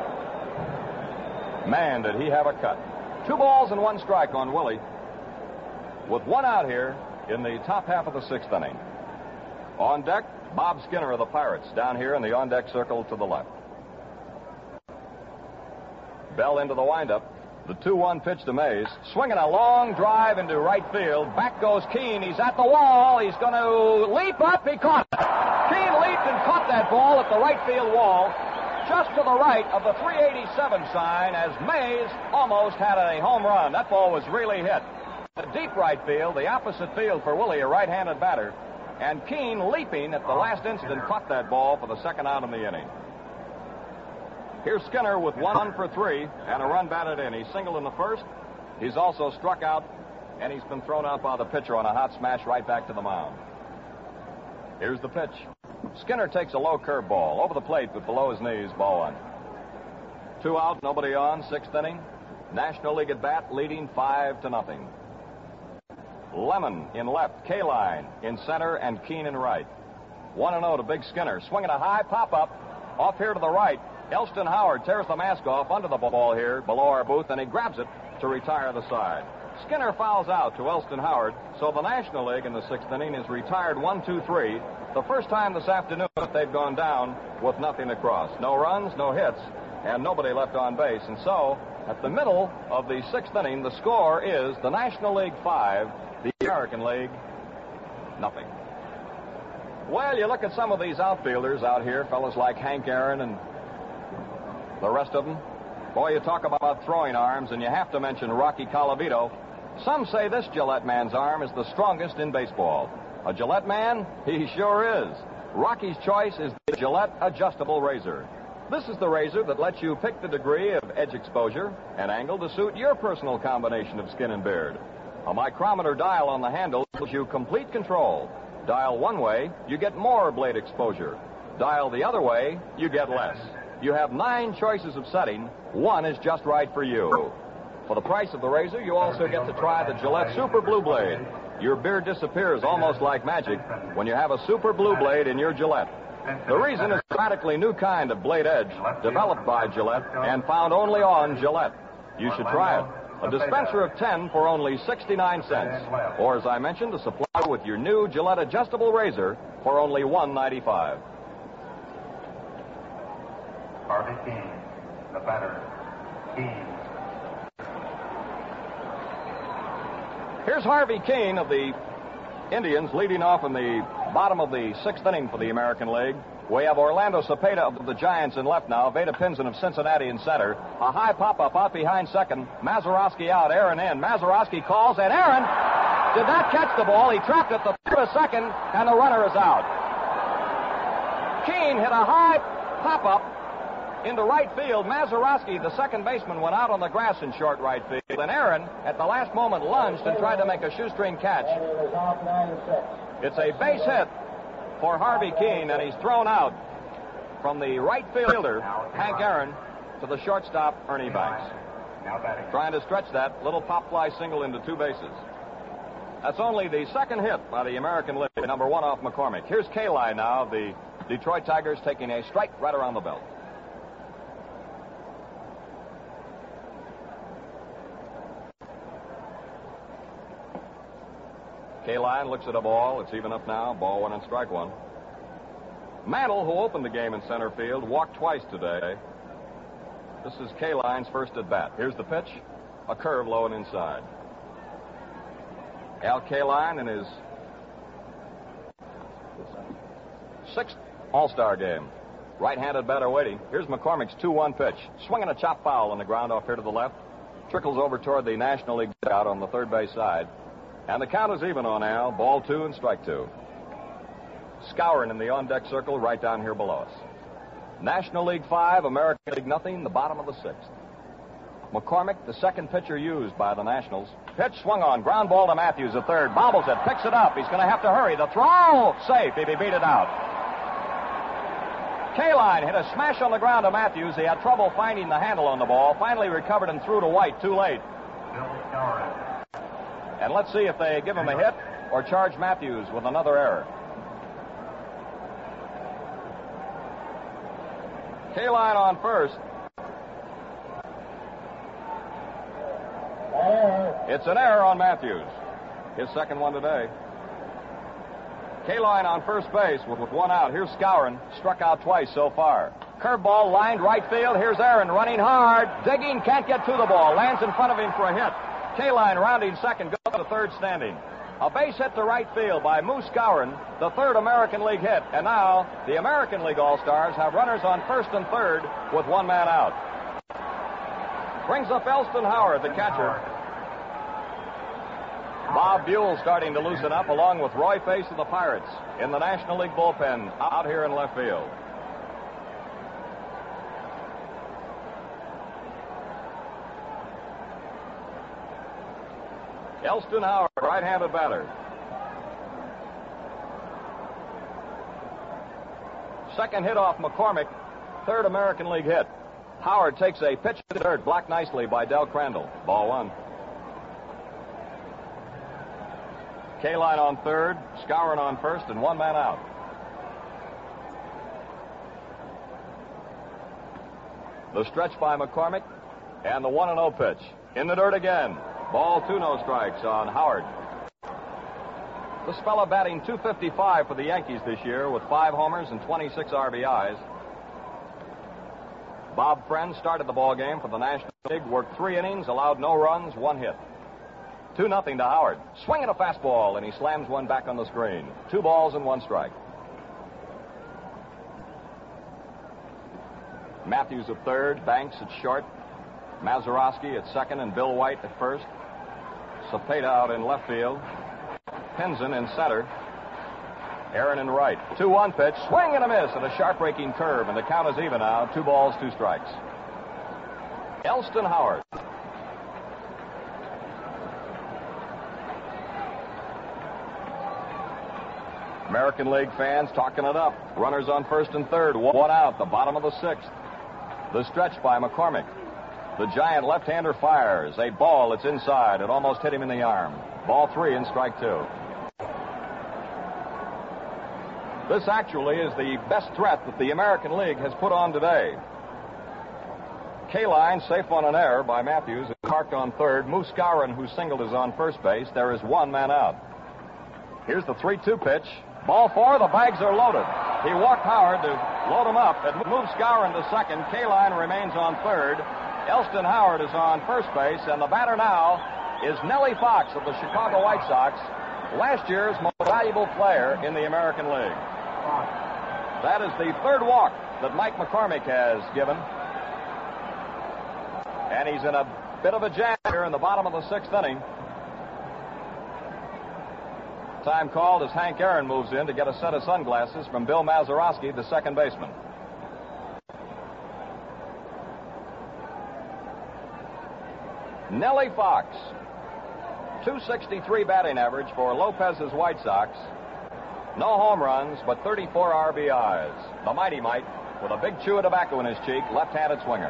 Man, did he have a cut. Two balls and one strike on Willie, with one out here in the top half of the sixth inning. On deck, Bob Skinner of the Pirates, down here in the on-deck circle to the left. Bell into the windup. The two one pitch to Mays. Swinging a long drive into right field. Back goes Keene. He's at the wall. He's going to leap up. He caught it. Keene leaped and caught that ball at the right field wall, just to the right of the three eighty-seven sign, as Mays almost had a home run. That ball was really hit. The deep right field, the opposite field for Willie, a right-handed batter. And Keene, leaping at the last instant, caught that ball for the second out in the inning. Here's Skinner with one for three and a run batted in. He's singled in the first. He's also struck out, and he's been thrown out by the pitcher on a hot smash right back to the mound. Here's the pitch. Skinner takes a low curve ball over the plate, but below his knees, ball one. Two out, nobody on, sixth inning. National League at bat, leading five to nothing. Lemon in left, Kaline in center, and Keene in right. One and oh to Big Skinner, swinging a high pop-up off here to the right. Elston Howard tears the mask off under the ball here below our booth, and he grabs it to retire the side. Skinner fouls out to Elston Howard, so the National League in the sixth inning is retired one two three. The first time this afternoon that they've gone down with nothing across. No runs, no hits, and nobody left on base. And so, at the middle of the sixth inning, the score is the National League five, the American League nothing. Well, you look at some of these outfielders out here, fellas like Hank Aaron and the rest of them. Boy, you talk about throwing arms, and you have to mention Rocky Colavito. Some say this Gillette man's arm is the strongest in baseball. A Gillette man? He sure is. Rocky's choice is the Gillette Adjustable Razor. This is the razor that lets you pick the degree of edge exposure and angle to suit your personal combination of skin and beard. A micrometer dial on the handle gives you complete control. Dial one way, you get more blade exposure. Dial the other way, you get less. You have nine choices of setting. One is just right for you. For the price of the razor, you also get to try the Gillette Super Blue Blade. Your beard disappears almost like magic when you have a Super Blue Blade in your Gillette. The reason is a radically new kind of blade edge developed by Gillette and found only on Gillette. You should try it. A dispenser of ten for only sixty-nine cents. Or, as I mentioned, a supply with your new Gillette Adjustable Razor for only one ninety-five. Harvey Keene, the batter. Keene. Here's Harvey Keene of the Indians leading off in the bottom of the sixth inning for the American League. We have Orlando Cepeda of the Giants in left now. Veda Pinson of Cincinnati in center. A high pop-up out behind second. Mazeroski out, Aaron in. Mazeroski calls, and Aaron did not catch the ball. He trapped it the third second, and the runner is out. Keene hit a high pop-up into right field. Mazeroski, the second baseman, went out on the grass in short right field. And Aaron, at the last moment, lunged and tried to make a shoestring catch. It's a base hit for Harvey Keene, and he's thrown out from the right fielder, Hank Aaron, to the shortstop, Ernie Banks. Trying to stretch that little pop fly single into two bases. That's only the second hit by the American League, number one off McCormick. Here's Kaline now of the Detroit Tigers taking a strike right around the belt. Kaline looks at a ball. It's even up now. Ball one and strike one. Mantle, who opened the game in center field, walked twice today. This is Kaline's first at bat. Here's the pitch. A curve low and inside. Al Kaline in his sixth All-Star game. Right-handed batter waiting. Here's McCormick's two one pitch. Swinging a chop foul on the ground off here to the left. Trickles over toward the National League out on the third base side. And the count is even on Al. Ball two and strike two. Scouring in the on-deck circle right down here below us. National League five, American League nothing, the bottom of the sixth. McCormick, the second pitcher used by the Nationals. Pitch swung on, ground ball to Matthews, the third. Bobbles it, picks it up. He's going to have to hurry. The throw, safe if he beat it out. Kaline hit a smash on the ground to Matthews. He had trouble finding the handle on the ball. Finally recovered and threw to White, too late. And let's see if they give him a hit or charge Matthews with another error. Kaline on first. It's an error on Matthews. His second one today. Kaline on first base with, with one out. Here's Skowron. Struck out twice so far. Curveball lined right field. Here's Aaron running hard. Digging, can't get to the ball. Lands in front of him for a hit. Kaline rounding second. Goes to third standing. A base hit to right field by Moose Skowron, the third American League hit. And now the American League All-Stars have runners on first and third with one man out. Brings up Elston Howard, the catcher. Bob Buell starting to loosen up along with Roy Face of the Pirates in the National League bullpen out here in left field. Elston Howard, right-handed batter. Second hit off McCormick, third American League hit. Howard takes a pitch to third, blocked nicely by Del Crandall. Ball one. Kaline on third, Skowron on first, and one man out. The stretch by McCormick, and the one and oh pitch. In the dirt again. Ball two, no strikes on Howard. This fella batting two fifty-five for the Yankees this year with five homers and twenty-six R B Is. Bob Friend started the ball game for the National League, worked three innings, allowed no runs, one hit. Two nothing to Howard. Swinging a fastball, and he slams one back on the screen. Two balls and one strike. Matthews at third, Banks at short, Mazeroski at second, and Bill White at first. Cepeda out in left field. Pinson in center. Aaron in right. two one pitch. Swing and a miss at a sharp breaking curve, and the count is even now. Two balls, two strikes. Elston Howard. American League fans talking it up. Runners on first and third. One out, the bottom of the sixth. The stretch by McCormick. The giant left-hander fires. A ball that's inside. It almost hit him in the arm. Ball three and strike two. This actually is the best threat that the American League has put on today. Kaline safe on an error by Matthews, parked on third. Moose Skowron, who singled, is on first base. There is one man out. Here's the three two pitch. Ball four, the bags are loaded. He walked Howard to load him up. It moves Skowron to second. Kaline remains on third. Elston Howard is on first base, and the batter now is Nellie Fox of the Chicago White Sox, last year's most valuable player in the American League. That is the third walk that Mike McCormick has given. And he's in a bit of a jam here in the bottom of the sixth inning. Time called as Hank Aaron moves in to get a set of sunglasses from Bill Mazeroski, the second baseman. Nellie Fox, two sixty-three batting average for Lopez's White Sox. No home runs, but thirty-four R B Is. The Mighty Mite with a big chew of tobacco in his cheek, left-handed swinger.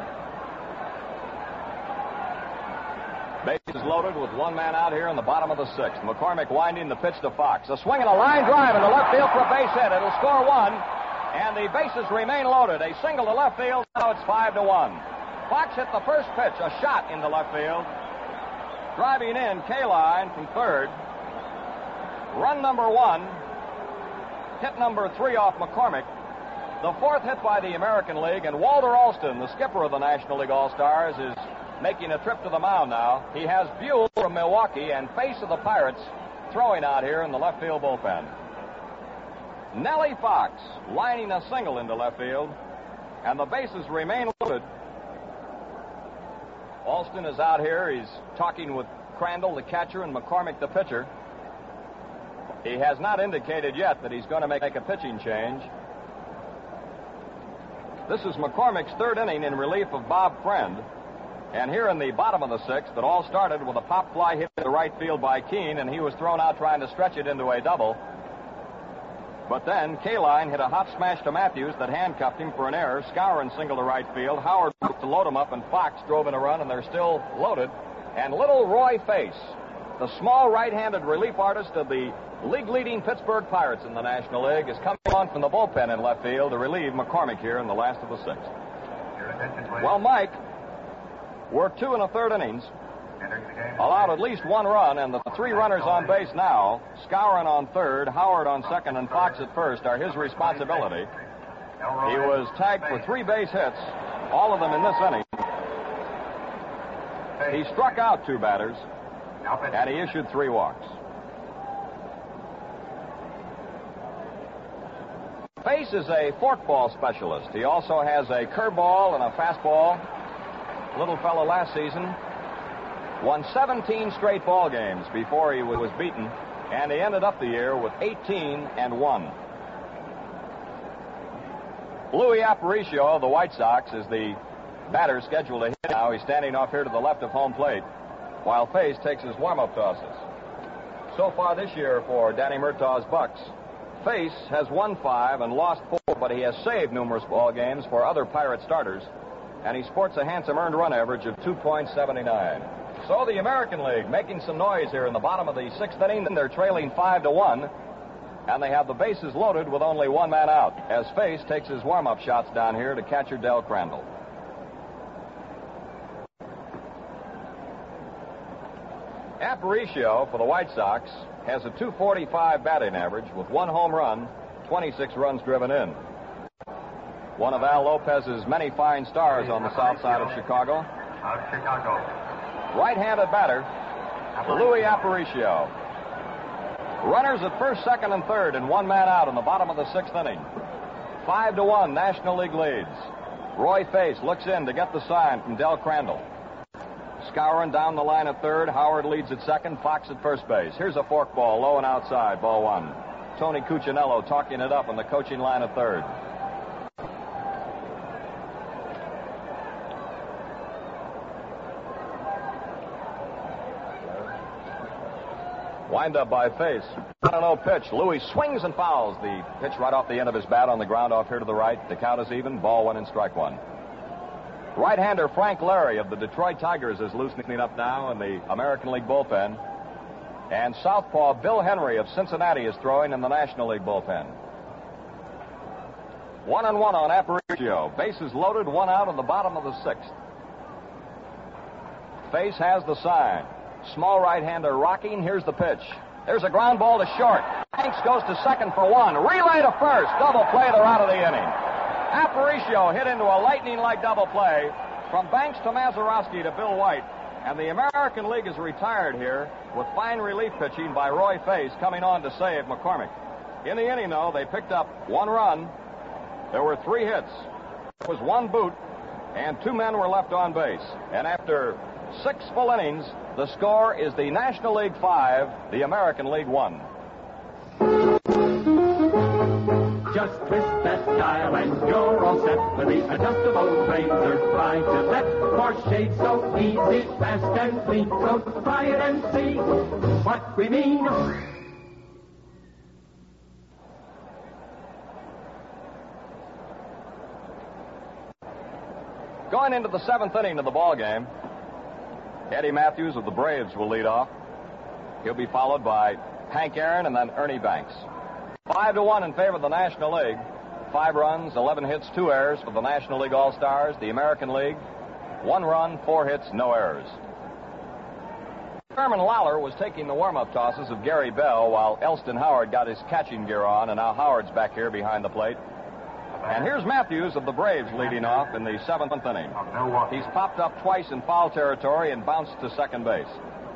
Bases loaded with one man out here in the bottom of the sixth. McCormick winding the pitch to Fox. A swing and a line drive into left field for a base hit. It'll score one, and the bases remain loaded. A single to left field. Now it's five to one. Fox hit the first pitch, a shot into left field. Driving in, Kaline from third. Run number one. Hit number three off McCormick. The fourth hit by the American League, and Walter Alston, the skipper of the National League All-Stars, is making a trip to the mound now. He has Buell from Milwaukee and Face of the Pirates throwing out here in the left field bullpen. Nellie Fox lining a single into left field, and the bases remain loaded. Alston is out here. He's talking with Crandall, the catcher, and McCormick, the pitcher. He has not indicated yet that he's going to make a pitching change. This is McCormick's third inning in relief of Bob Friend. And here in the bottom of the sixth, it all started with a pop fly hit to the right field by Keene, and he was thrown out trying to stretch it into a double. But then Kaline hit a hot smash to Matthews that handcuffed him for an error. Skowron singled to right field. Howard moved to load him up, and Fox drove in a run, and they're still loaded. And little Roy Face, the small right-handed relief artist of the league-leading Pittsburgh Pirates in the National League, is coming on from the bullpen in left field to relieve McCormick here in the last of the sixth. Well, Mike, we're two and a third innings, allowed at least one run, and the three runners on base now, Skowron on third, Howard on second, and Fox at first, are his responsibility. He was tagged for three base hits, all of them in this inning. He struck out two batters, and he issued three walks. Face is a forkball specialist. He also has a curveball and a fastball. Little fellow last season won seventeen straight ball games before he was beaten, and he ended up the year with eighteen and one. Louis Aparicio of the White Sox is the batter scheduled to hit now. He's standing off here to the left of home plate while Face takes his warm-up tosses. So far this year for Danny Murtaugh's Bucks, Face has won five and lost four, but he has saved numerous ball games for other Pirate starters, and he sports a handsome earned run average of two point seven nine. So the American League making some noise here in the bottom of the sixth inning. They're trailing five to one, and they have the bases loaded with only one man out as Face takes his warm-up shots down here to catcher Del Crandall. Aparicio for the White Sox has a two forty-five batting average with one home run, twenty-six runs driven in. One of Al Lopez's many fine stars on the south side of Chicago. Of Chicago. Right-handed batter, Louis Aparicio. Runners at first, second, and third, and one man out in the bottom of the sixth inning. Five to one, National League leads. Roy Face looks in to get the sign from Del Crandall. Skowron down the line at third. Howard leads at second. Fox at first base. Here's a forkball, low and outside, ball one. Tony Cuccinello talking it up on the coaching line at third. Wind up by Face. one oh pitch. Louis swings and fouls the pitch right off the end of his bat on the ground off here to the right. The count is even. Ball one and strike one. Right-hander Frank Larry of the Detroit Tigers is loosening up now in the American League bullpen. And southpaw Bill Henry of Cincinnati is throwing in the National League bullpen. One and one on Aparicio. Bases loaded, one out in the bottom of the sixth. Face has the sign. Small right-hander rocking. Here's the pitch. There's a ground ball to short. Hanks goes to second for one. Relay to first. Double play. They're out of the inning. Aparicio hit into a lightning-like double play from Banks to Mazeroski to Bill White. And the American League is retired here with fine relief pitching by Roy Face coming on to save McCormick. In the inning, though, they picked up one run. There were three hits. There was one boot, and two men were left on base. And after six full innings, the score is the National League five, the American League one. Just twist that dial and you're all set with the adjustable razor try to set. For shades so easy, fast and clean. So try it and see what we mean. Going into the seventh inning of the ball game, Eddie Matthews of the Braves will lead off. He'll be followed by Hank Aaron and then Ernie Banks. Five to one in favor of the National League. Five runs, eleven hits, two errors for the National League All-Stars. The American League, one run, four hits, no errors. Herman Lawler was taking the warm-up tosses of Gary Bell while Elston Howard got his catching gear on, and now Howard's back here behind the plate. And here's Matthews of the Braves leading off in the seventh inning. He's popped up twice in foul territory and bounced to second base.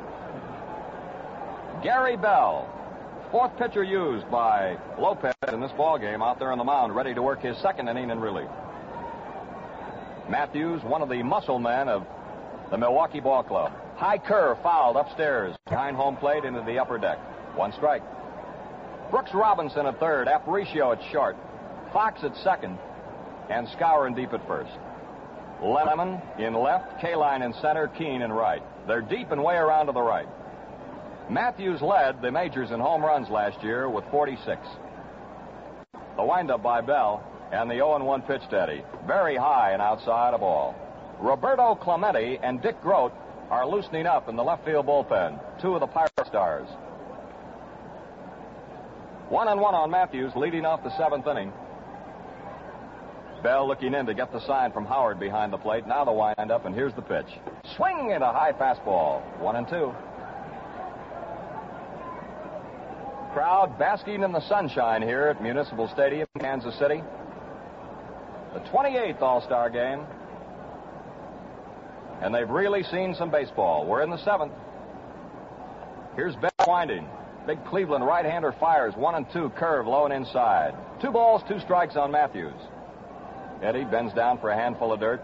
Gary Bell, fourth pitcher used by Lopez in this ball game, out there on the mound, ready to work his second inning in relief. Matthews, one of the muscle men of the Milwaukee Ball Club. High curve fouled upstairs behind home plate into the upper deck. One strike. Brooks Robinson at third. Aparicio at short. Fox at second. and Skowron deep at first. Lemon in left, Kaline in center, Keene in right. They're deep and way around to the right. Matthews led the majors in home runs last year with forty-six. The windup by Bell and the oh and one pitch to Eddie. Very high and outside of all. Roberto Clemente and Dick Grote are loosening up in the left field bullpen. Two of the Pirate stars. One and one on Matthews, leading off the seventh inning. Bell looking in to get the sign from Howard behind the plate. Now the windup, and here's the pitch. Swing and a high fastball. One and two. Crowd basking in the sunshine here at Municipal Stadium, Kansas City. The twenty-eighth All-Star game. And they've really seen some baseball. We're in the seventh. Here's Bell winding. Big Cleveland right-hander fires. One and two, curve low and inside. Two balls, two strikes on Matthews. Eddie bends down for a handful of dirt.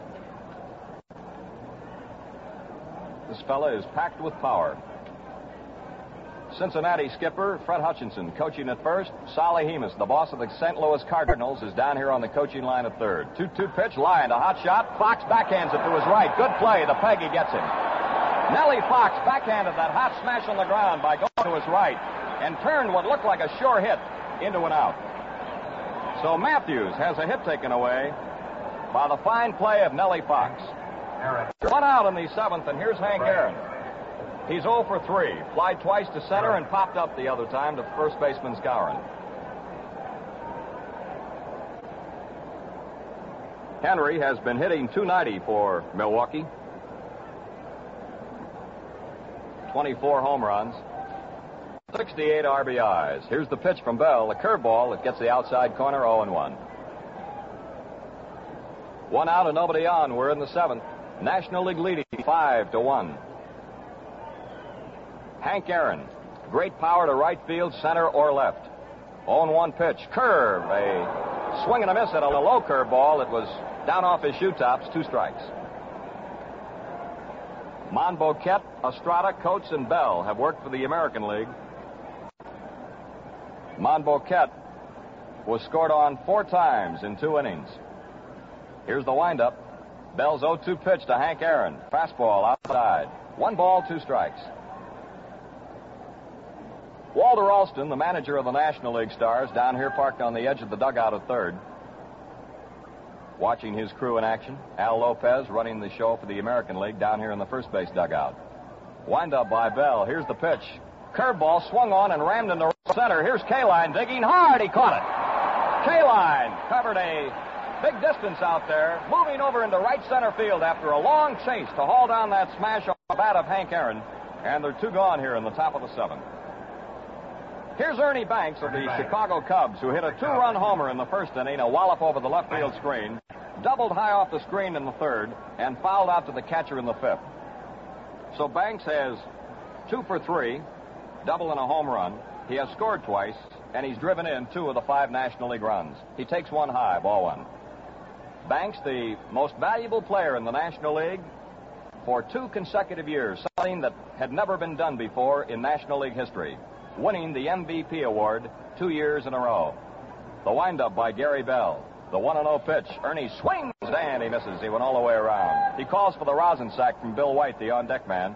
This fella is packed with power. Cincinnati skipper Fred Hutchinson coaching at first. Solly Hemus, the boss of the Saint Louis Cardinals, is down here on the coaching line at third. two two pitch, line, a hot shot. Fox backhands it to his right. Good play. The Peggy gets him. Nellie Fox backhanded that hot smash on the ground by going to his right and turned what looked like a sure hit into an out. So Matthews has a hit taken away by the fine play of Nellie Fox. One out in the seventh, and here's Hank Aaron. He's oh for three. Flied twice to center and popped up the other time to first baseman Skowron. Henry has been hitting two ninety for Milwaukee. twenty-four home runs. sixty-eight R B Is. Here's the pitch from Bell. The curveball that gets the outside corner, oh and one. One out and nobody on. We're in the seventh. National League leading five to one. Hank Aaron. Great power to right field, center, or left. oh and one pitch. Curve. A swing and a miss at a low curve ball that was down off his shoe tops. Two strikes. Monboquette, Estrada, Coates, and Bell have worked for the American League. Monboquette was scored on four times in two innings. Here's the windup. Bell's oh two pitch to Hank Aaron. Fastball outside. One ball, two strikes. Walter Alston, the manager of the National League Stars, down here parked on the edge of the dugout at third, watching his crew in action. Al Lopez running the show for the American League down here in the first base dugout. Wind up by Bell. Here's the pitch. Curveball swung on and rammed into center. Here's Kaline digging hard. He caught it. Kaline covered a big distance out there, moving over into right center field after a long chase to haul down that smash on the bat of Hank Aaron. And they're two gone here in the top of the seventh. Here's Ernie Banks of the Chicago Cubs, who hit a two-run homer in the first inning, a wallop over the left field screen, doubled high off the screen in the third, and fouled out to the catcher in the fifth. So Banks has two for three, double and a home run. He has scored twice, and he's driven in two of the five National League runs. He takes one high, ball one. Banks, the most valuable player in the National League for two consecutive years, something that had never been done before in National League history, winning the M V P award two years in a row. The windup by Gary Bell. The one and oh pitch. Ernie swings and he misses. He went all the way around. He calls for the rosin sack from Bill White, the on-deck man.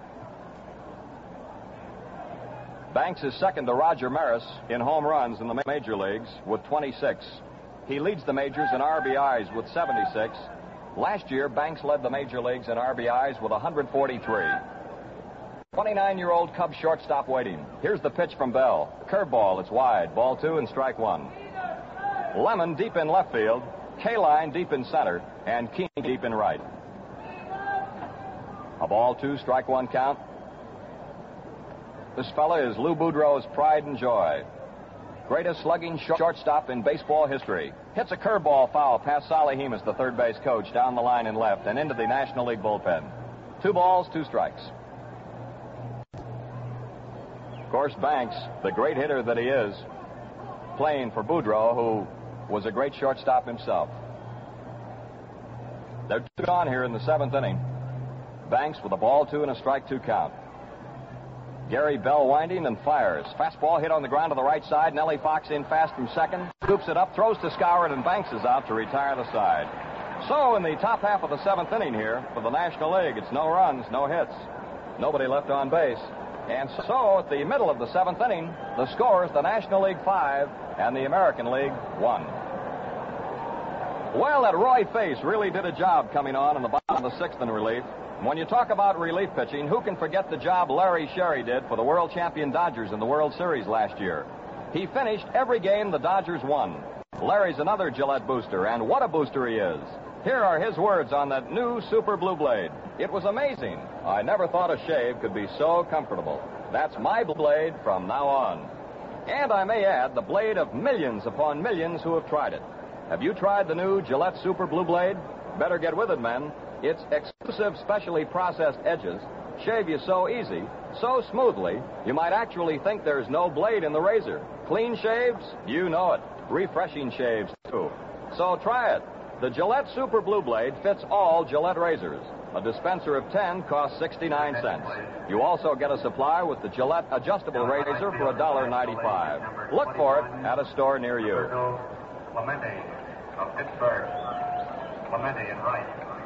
Banks is second to Roger Maris in home runs in the major leagues with twenty-six. He leads the majors in R B Is with seventy-six. Last year, Banks led the major leagues in R B Is with one hundred forty-three. twenty-nine-year-old Cubs shortstop waiting. Here's the pitch from Bell. Curveball, it's wide. Ball two and strike one. Lemon deep in left field. Kaline deep in center. And Keene deep in right. A ball two, strike one count. This fella is Lou Boudreau's pride and joy. Greatest slugging shortstop in baseball history. Hits a curveball foul past Solly Hemus, the third base coach, down the line and left and into the National League bullpen. Two balls, two strikes. Of course, Banks, the great hitter that he is, playing for Boudreau, who was a great shortstop himself. They're two on here in the seventh inning. Banks with a ball two and a strike two count. Gary Bell winding and fires. Fastball hit on the ground to the right side. Nellie Fox in fast from second. Scoops it up, throws to Skowron, and Banks is out to retire the side. So in the top half of the seventh inning here for the National League, it's no runs, no hits. Nobody left on base. And so at the middle of the seventh inning, the scores, the National League five and the American League one. Well, that Roy Face really did a job coming on in the bottom of the sixth in relief. When you talk about relief pitching, who can forget the job Larry Sherry did for the world champion Dodgers in the World Series last year? He finished every game the Dodgers won. Larry's another Gillette booster, and what a booster he is. Here are his words on that new Super Blue Blade. It was amazing. I never thought a shave could be so comfortable. That's my blade from now on. And I may add, the blade of millions upon millions who have tried it. Have you tried the new Gillette Super Blue Blade? Better get with it, men. Its exclusive, specially processed edges shave you so easy, so smoothly, you might actually think there's no blade in the razor. Clean shaves? You know it. Refreshing shaves, too. So try it. The Gillette Super Blue Blade fits all Gillette razors. A dispenser of ten costs sixty-nine cents. You also get a supply with the Gillette adjustable razor for one dollar ninety-five. Look for it at a store near you. Clemente of Pittsburgh. Clemente in right.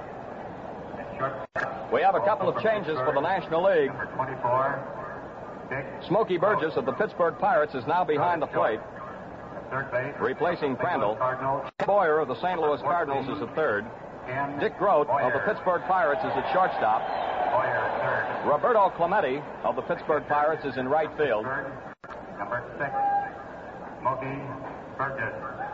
We have a couple of changes for the National League. Number twenty-four, Dick. Smokey Burgess of the Pittsburgh Pirates is now behind the plate, Third base. replacing Crandall. Cardinals. Boyer of the Saint Louis Cardinals is at third. Ken Dick Grote of the Boyer. Pittsburgh Pirates is at shortstop. Boyer, third. Roberto Clemente of the Pittsburgh Pirates is in right field. Third. Number six, Smokey Burgess.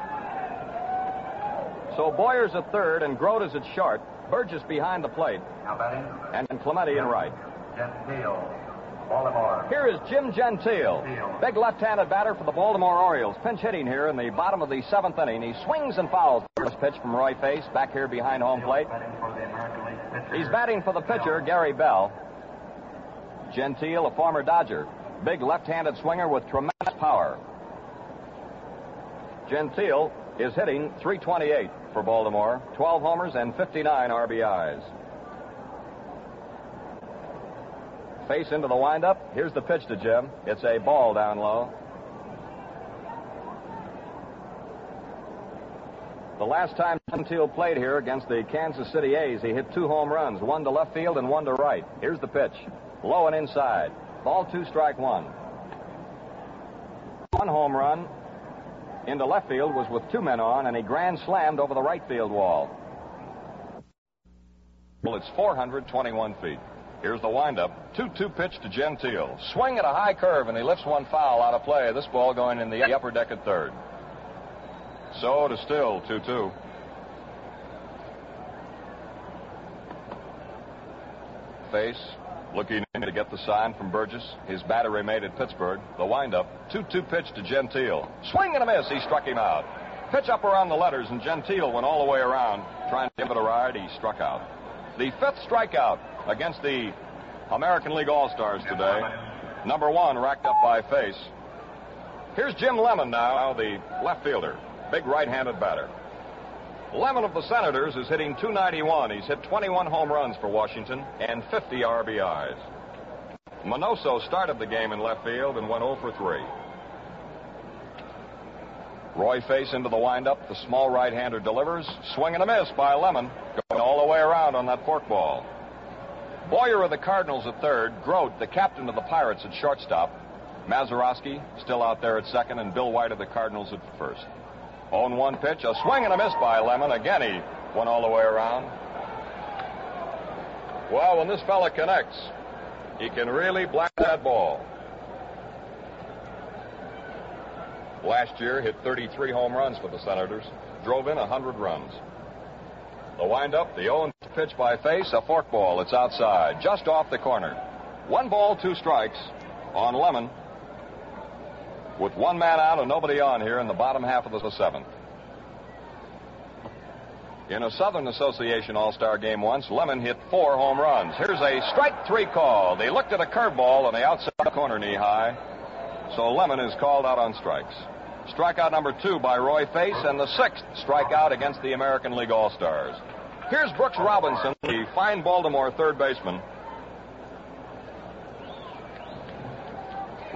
So Boyer's at third and Grote is at short. Burgess behind the plate, Now batting, and Clemente in right. Gentile, Baltimore. Here is Jim Gentile, big left-handed batter for the Baltimore Orioles. Pinch hitting here in the bottom of the seventh inning. He swings and fouls the first pitch from Roy Face back here behind home plate. Batting for the American League pitcher. He's batting for the pitcher, Gary Bell. Gentile, a former Dodger. Big left-handed swinger with tremendous power. Gentile is hitting three twenty-eight for Baltimore, twelve homers and fifty-nine R B Is. Face into the windup. Here's the pitch to Jim. It's a ball down low. The last time Gentile played here against the Kansas City A's, he hit two home runs, one to left field and one to right. Here's the pitch. Low and inside. Ball two, strike one. One home run into left field was with two men on, and he grand slammed over the right field wall. Well, it's four hundred twenty-one feet. Here's the windup. two two pitch to Gentile. Swing at a high curve, and he lifts one foul out of play. This ball going in the upper deck at third. So it is still two two. Face looking in to get the sign from Burgess. His battery made at Pittsburgh. The windup. two two pitch to Gentile. Swing and a miss. He struck him out. Pitch up around the letters, and Gentile went all the way around trying to give it a ride. He struck out. The fifth strikeout against the American League All-Stars today. Number one racked up by Face. Here's Jim Lemon now, the left fielder. Big right-handed batter. Lemon of the Senators is hitting two ninety-one. He's hit twenty-one home runs for Washington and fifty R B Is. Minoso started the game in left field and went oh for three. Roy Face into the windup. The small right-hander delivers. Swing and a miss by Lemon. Going all the way around on that forkball. Boyer of the Cardinals at third. Grote, the captain of the Pirates, at shortstop. Mazeroski still out there at second, and Bill White of the Cardinals at first. oh one pitch. A swing and a miss by Lemon. Again, he went all the way around. Well, when this fella connects, he can really black that ball. Last year, hit thirty-three home runs for the Senators. Drove in one hundred runs. The windup, the oh pitch by Face, a forkball. It's outside, just off the corner. One ball, two strikes on Lemon, with one man out and nobody on here in the bottom half of the seventh. In a Southern Association All-Star game once, Lemon hit four home runs. Here's a strike three call. They looked at a curveball on the outside corner knee high, so Lemon is called out on strikes. Strikeout number two by Roy Face, and the sixth strikeout against the American League All-Stars. Here's Brooks Robinson, the fine Baltimore third baseman.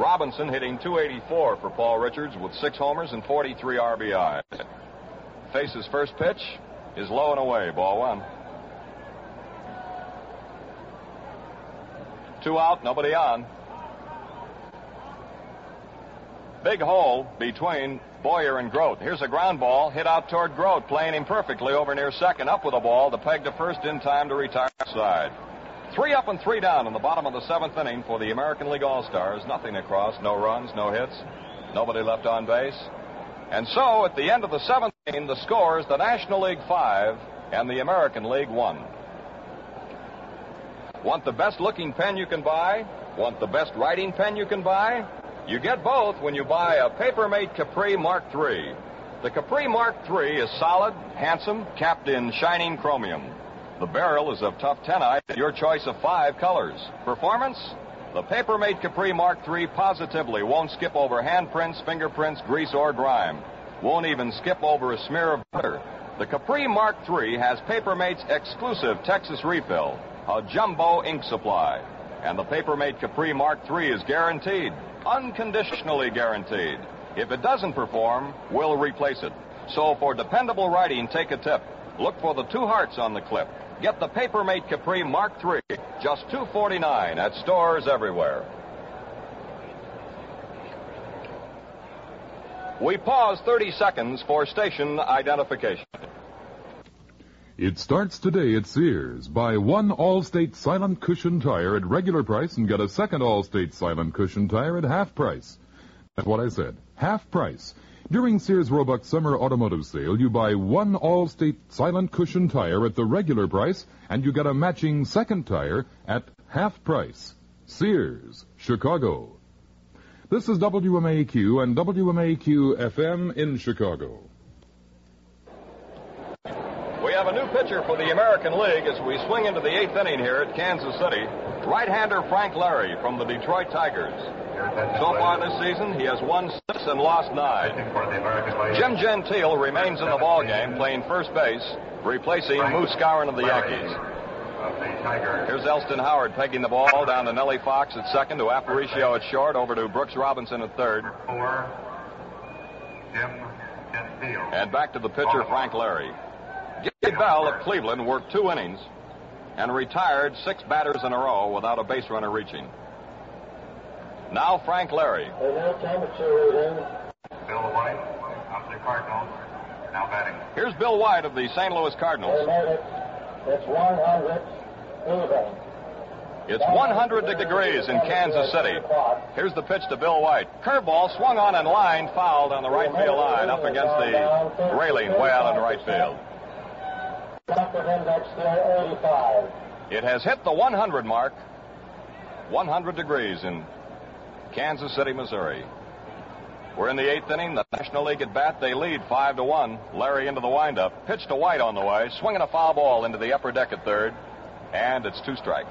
Robinson hitting two eighty-four for Paul Richards with six homers and forty-three R B Is. Face's first pitch is low and away, ball one. Two out, nobody on. Big hole between Boyer and Grote. Here's a ground ball hit out toward Grote, playing him perfectly over near second, up with a ball to peg to first in time to retire side. Three up and three down in the bottom of the seventh inning for the American League All-Stars. Nothing across, no runs, no hits, nobody left on base. And so, at the end of the seventh inning, the scores, the National League five and the American League one. Want the best-looking pen you can buy? Want the best writing pen you can buy? You get both when you buy a Paper-Mate Capri Mark three. The Capri Mark three is solid, handsome, capped in shining chromium. The barrel is of tough tenite, your choice of five colors. Performance? The Paper-Mate Capri Mark three positively won't skip over handprints, fingerprints, grease, or grime. Won't even skip over a smear of butter. The Capri Mark three has Paper-Mate's exclusive Texas refill, a jumbo ink supply. And the Paper-Mate Capri Mark three is guaranteed, unconditionally guaranteed. If it doesn't perform, we'll replace it. So for dependable writing, take a tip. Look for the two hearts on the clip. Get the Paper-Mate Capri Mark three, just two forty-nine at stores everywhere. We pause thirty seconds for station identification. It starts today at Sears. Buy one Allstate Silent Cushion tire at regular price and get a second Allstate Silent Cushion tire at half price. That's what I said, half price. During Sears Roebuck Summer Automotive Sale, you buy one Allstate Silent Cushion tire at the regular price, and you get a matching second tire at half price. Sears, Chicago. This is W M A Q and W M A Q F M in Chicago. We have a new pitcher for the American League as we swing into the eighth inning here at Kansas City. Right-hander Frank Larry from the Detroit Tigers. So far this season, he has won six and lost nine. Jim Gentile remains in the ballgame, playing first base, replacing Moose Skowron of the Yankees. Here's Elston Howard pegging the ball down to Nellie Fox at second, to Aparicio at short, over to Brooks Robinson at third. And back to the pitcher, Frank Larry. Gary Bell of Cleveland worked two innings and retired six batters in a row without a base runner reaching. Now Frank Larry. Bill White of the Cardinals, now batting. Here's Bill White of the Saint Louis Cardinals. It's one hundred even. It's one hundred degrees in Kansas City. Here's the pitch to Bill White. Curveball swung on and lined, fouled on the right field line up against the railing way out in right field. It has hit the one hundred mark. one hundred degrees in Kansas City, Missouri. We're in the eighth inning. The National League at bat. They lead five to one. Larry into the windup. Pitch to White on the way. Swinging a foul ball into the upper deck at third. And it's two strikes.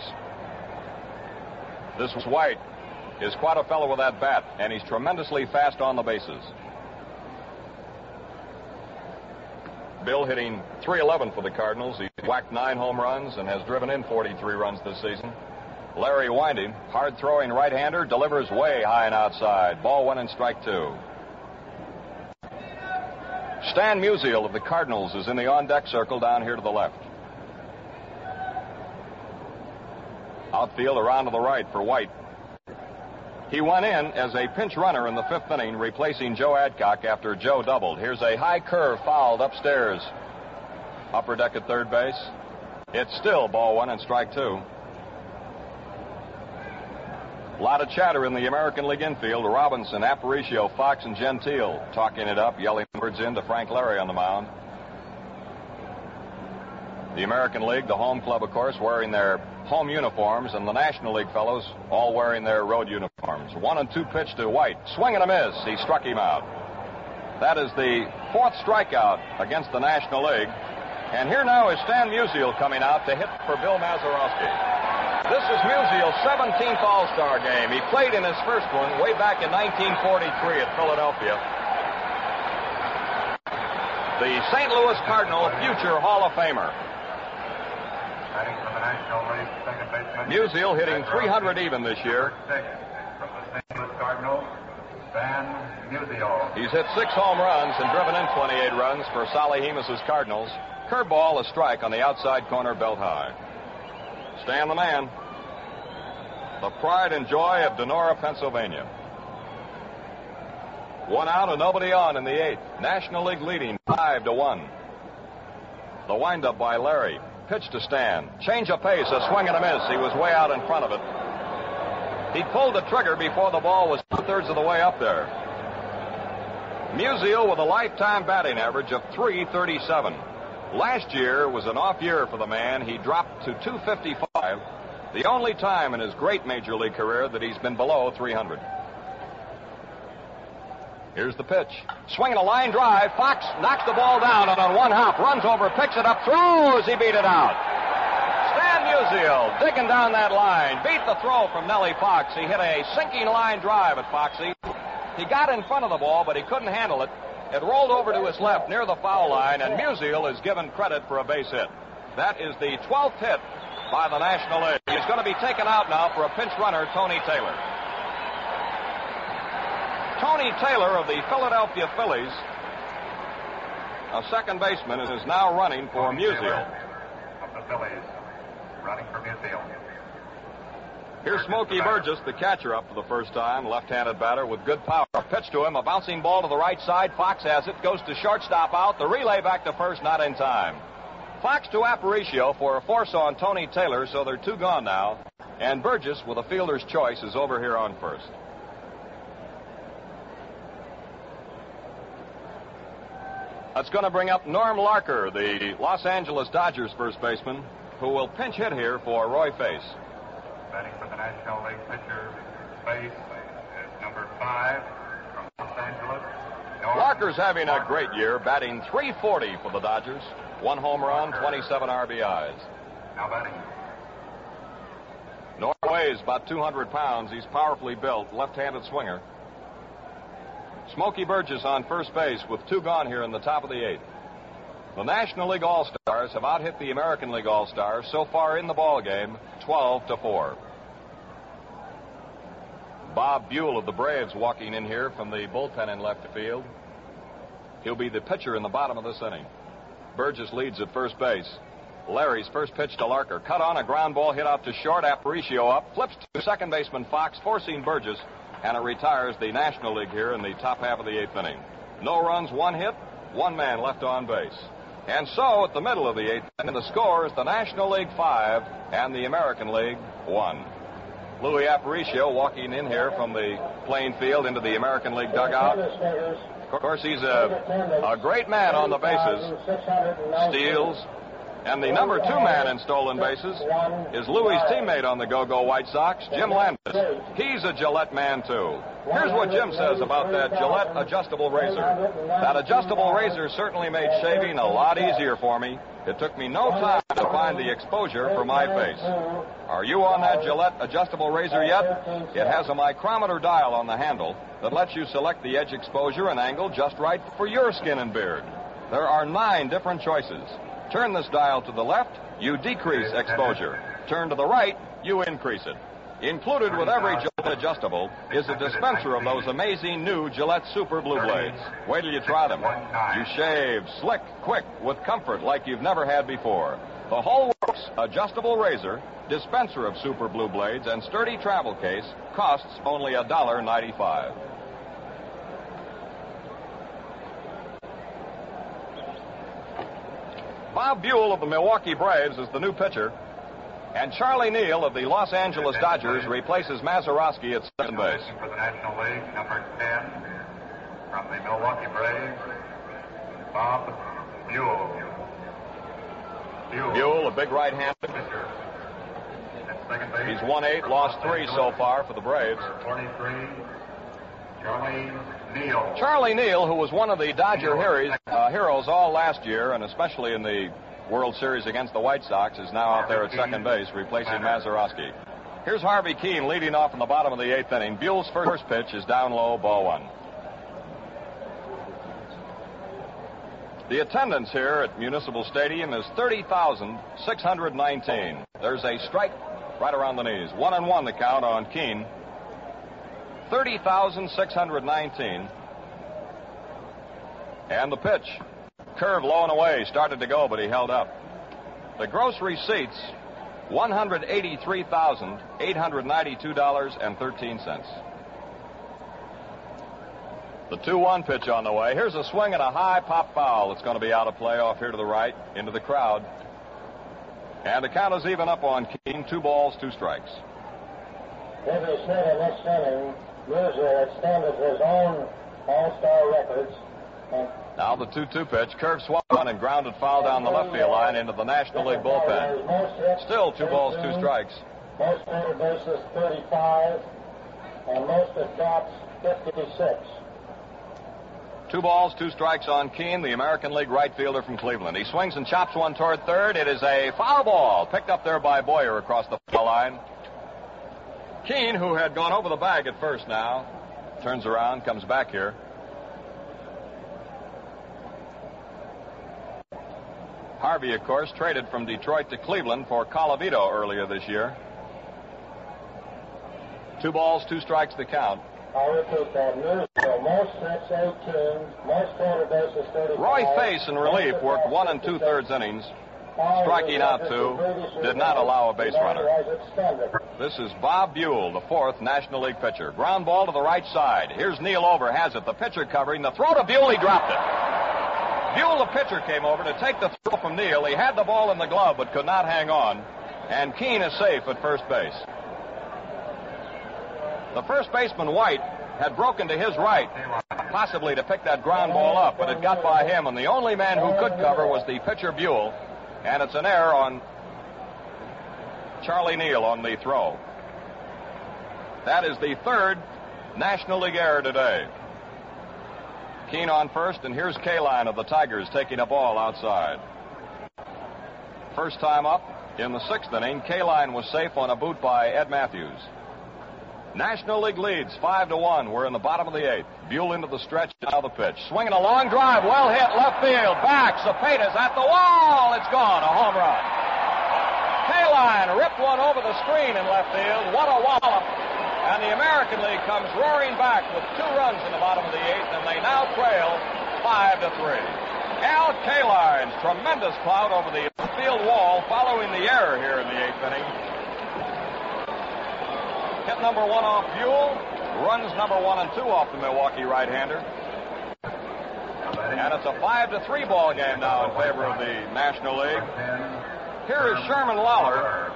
This White is quite a fellow with that bat, and he's tremendously fast on the bases. Bill hitting three eleven for the Cardinals. He's whacked nine home runs and has driven in forty-three runs this season. Larry winding, hard-throwing right-hander, delivers way high and outside. Ball one and strike two. Stan Musial of the Cardinals is in the on-deck circle down here to the left. Outfield around to the right for White. He went in as a pinch runner in the fifth inning, replacing Joe Adcock after Joe doubled. Here's a high curve fouled upstairs. Upper deck at third base. It's still ball one and strike two. A lot of chatter in the American League infield. Robinson, Aparicio, Fox, and Gentile talking it up, yelling words in to Frank Larry on the mound. The American League, the home club, of course, wearing their home uniforms, and the National League fellows all wearing their road uniforms. One and two pitch to White. Swing and a miss. He struck him out. That is the fourth strikeout against the National League. And here now is Stan Musial coming out to hit for Bill Mazeroski. This is Musial's seventeenth All-Star game. He played in his first one way back in nineteen forty-three at Philadelphia. The Saint Louis Cardinal future Hall of Famer. Musial hitting three hundred even this year. Cardinals, Van Musial. He's hit six home runs and driven in twenty-eight runs for Sally Hemus's Cardinals. Curveball, a strike on the outside corner, belt high. Stan the man. The pride and joy of Donora, Pennsylvania. One out and nobody on in the eighth. National League leading five to one. The windup by Larry. Pitch to Stan. Change of pace, a swing and a miss. He was way out in front of it. He pulled the trigger before the ball was two-thirds of the way up there. Musial with a lifetime batting average of three thirty-seven. Last year was an off year for the man. He dropped to two fifty-five, the only time in his great major league career that he's been below three hundred. Here's the pitch. Swinging a line drive. Fox knocks the ball down and on one hop runs over, picks it up, throws. He beat it out. Stan Musial digging down that line. Beat the throw from Nellie Fox. He hit a sinking line drive at Foxy. He got in front of the ball, but he couldn't handle it. It rolled over to his left near the foul line, and Musial is given credit for a base hit. That is the twelfth hit by the National League. He's going to be taken out now for a pinch runner, Tony Taylor. Tony Taylor of the Philadelphia Phillies, a second baseman, is now running for Musial. Of the Phillies, running for Musial. Here's Smokey Burgess, the catcher, up for the first time. Left-handed batter with good power. A pitch to him, a bouncing ball to the right side. Fox has it, goes to shortstop out. The relay back to first, not in time. Fox to Aparicio for a force on Tony Taylor, so they're two gone now. And Burgess, with a fielder's choice, is over here on first. That's going to bring up Norm Larker, the Los Angeles Dodgers first baseman, who will pinch hit here for Roy Face. Batting for the National League pitcher, Face, is number five from Los Angeles. Norm Larker's having a great year, batting three forty for the Dodgers. One home run, twenty-seven R B Is. Now batting. Norm weighs about two hundred pounds. He's powerfully built, left-handed swinger. Smokey Burgess on first base with two gone here in the top of the eighth. The National League All-Stars have out-hit the American League All-Stars so far in the ball game, twelve to four. Bob Buell of the Braves walking in here from the bullpen in left field. He'll be the pitcher in the bottom of this inning. Burgess leads at first base. Larry's first pitch to Larker. Cut on, a ground ball hit out to short. Aparicio up. Flips to second baseman Fox, forcing Burgess. And it retires the National League here in the top half of the eighth inning. No runs, one hit, one man left on base. And so, at the middle of the eighth inning, the score is the National League five and the American League one. Louis Aparicio walking in here from the playing field into the American League dugout. Of course, he's a, a great man on the bases. Steals. And the number two man in stolen bases is Louis' teammate on the Go-Go White Sox, Jim Landis. He's a Gillette man, too. Here's what Jim says about that Gillette adjustable razor. That adjustable razor certainly made shaving a lot easier for me. It took me no time to find the exposure for my face. Are you on that Gillette adjustable razor yet? It has a micrometer dial on the handle that lets you select the edge exposure and angle just right for your skin and beard. There are nine different choices. Turn this dial to the left, you decrease exposure. Turn to the right, you increase it. Included with every Gillette adjustable is a dispenser of those amazing new Gillette Super Blue Blades. Wait till you try them. You shave slick, quick, with comfort like you've never had before. The whole works adjustable razor, dispenser of Super Blue Blades, and sturdy travel case costs only one dollar ninety-five. Bob Buell of the Milwaukee Braves is the new pitcher, and Charlie Neal of the Los Angeles Dodgers replaces Mazeroski at second base. For the National League, number ten, from the Milwaukee Braves, Bob Buell. Buell, Buell a big right-handed. He's won eight, lost three so far for the Braves. forty-three, Charlie Neal. Charlie Neal, who was one of the Dodger heroes, uh, heroes all last year, and especially in the World Series against the White Sox, is now out there at second base, replacing Mazeroski. Here's Harvey Keene leading off in the bottom of the eighth inning. Buell's first pitch is down low, ball one. The attendance here at Municipal Stadium is thirty thousand six hundred nineteen. There's a strike right around the knees. One and one the count on Keene. thirty thousand six hundred nineteen. And the pitch. Curve low and away. Started to go, but he held up. The gross receipts, one hundred eighty-three thousand eight hundred ninety-two dollars and thirteen cents. The two one pitch on the way. Here's a swing and a high pop foul. It's going to be out of play off here to the right, into the crowd. And the count is even up on Keene. Two balls, two strikes. Every Smith in this inning usually extended his own all-star records. And now the two two pitch. Curve swung and grounded foul down the left field line into the National League bullpen. Still two balls, two strikes. Most stolen bases, thirty-five, and most at bats, fifty-six. Two balls, two strikes on Keene, the American League right fielder from Cleveland. He swings and chops one toward third. It is a foul ball, picked up there by Boyer across the foul line. Keene, who had gone over the bag at first now, turns around, comes back here. Harvey, of course, traded from Detroit to Cleveland for Colavito earlier this year. Two balls, two strikes to count. I'll repeat that. Newsville, most hits eighteen, most total bases thirty-five. Roy Face in relief worked one and two-thirds innings, striking out two, did not allow a base runner. This is Bob Buell, the fourth National League pitcher. Ground ball to the right side. Here's Neal over, has it. The pitcher covering. The throw to Buell, he dropped it. Buell, the pitcher, came over to take the throw from Neal. He had the ball in the glove but could not hang on. And Keene is safe at first base. The first baseman, White, had broken to his right, possibly to pick that ground ball up, but it got by him, and the only man who could cover was the pitcher, Buell, and it's an error on Charlie Neal on the throw. That is the third National League error today. Keene on first, and here's Kaline of the Tigers taking a ball outside. First time up in the sixth inning, Kaline was safe on a boot by Ed Matthews. National League leads five to one. We're in the bottom of the eighth. Buell into the stretch, now the pitch. Swinging a long drive, well hit, left field, back. Cepeda's at the wall. It's gone, a home run. Kaline ripped one over the screen in left field. What a wallop. And the American League comes roaring back with two runs in the bottom of the eighth, and they now trail five to three. Al Kaline's tremendous clout over the field wall following the error here in the eighth inning. Hit number one off Buell, runs number one and two off the Milwaukee right-hander. And it's a five to three ball game now in favor of the National League. Here is Sherman Lawler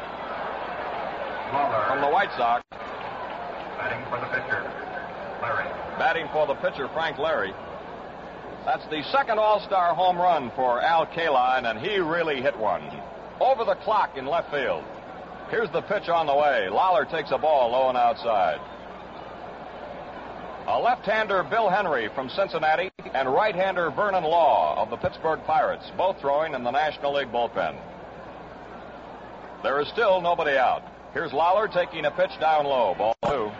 from the White Sox. Batting for the pitcher, Larry. Batting for the pitcher, Frank Larry. That's the second All-Star home run for Al Kaline, and he really hit one. Over the clock in left field. Here's the pitch on the way. Lawler takes a ball low and outside. A left-hander, Bill Henry from Cincinnati, and right-hander Vernon Law of the Pittsburgh Pirates, both throwing in the National League bullpen. There is still nobody out. Here's Lawler taking a pitch down low. Ball two.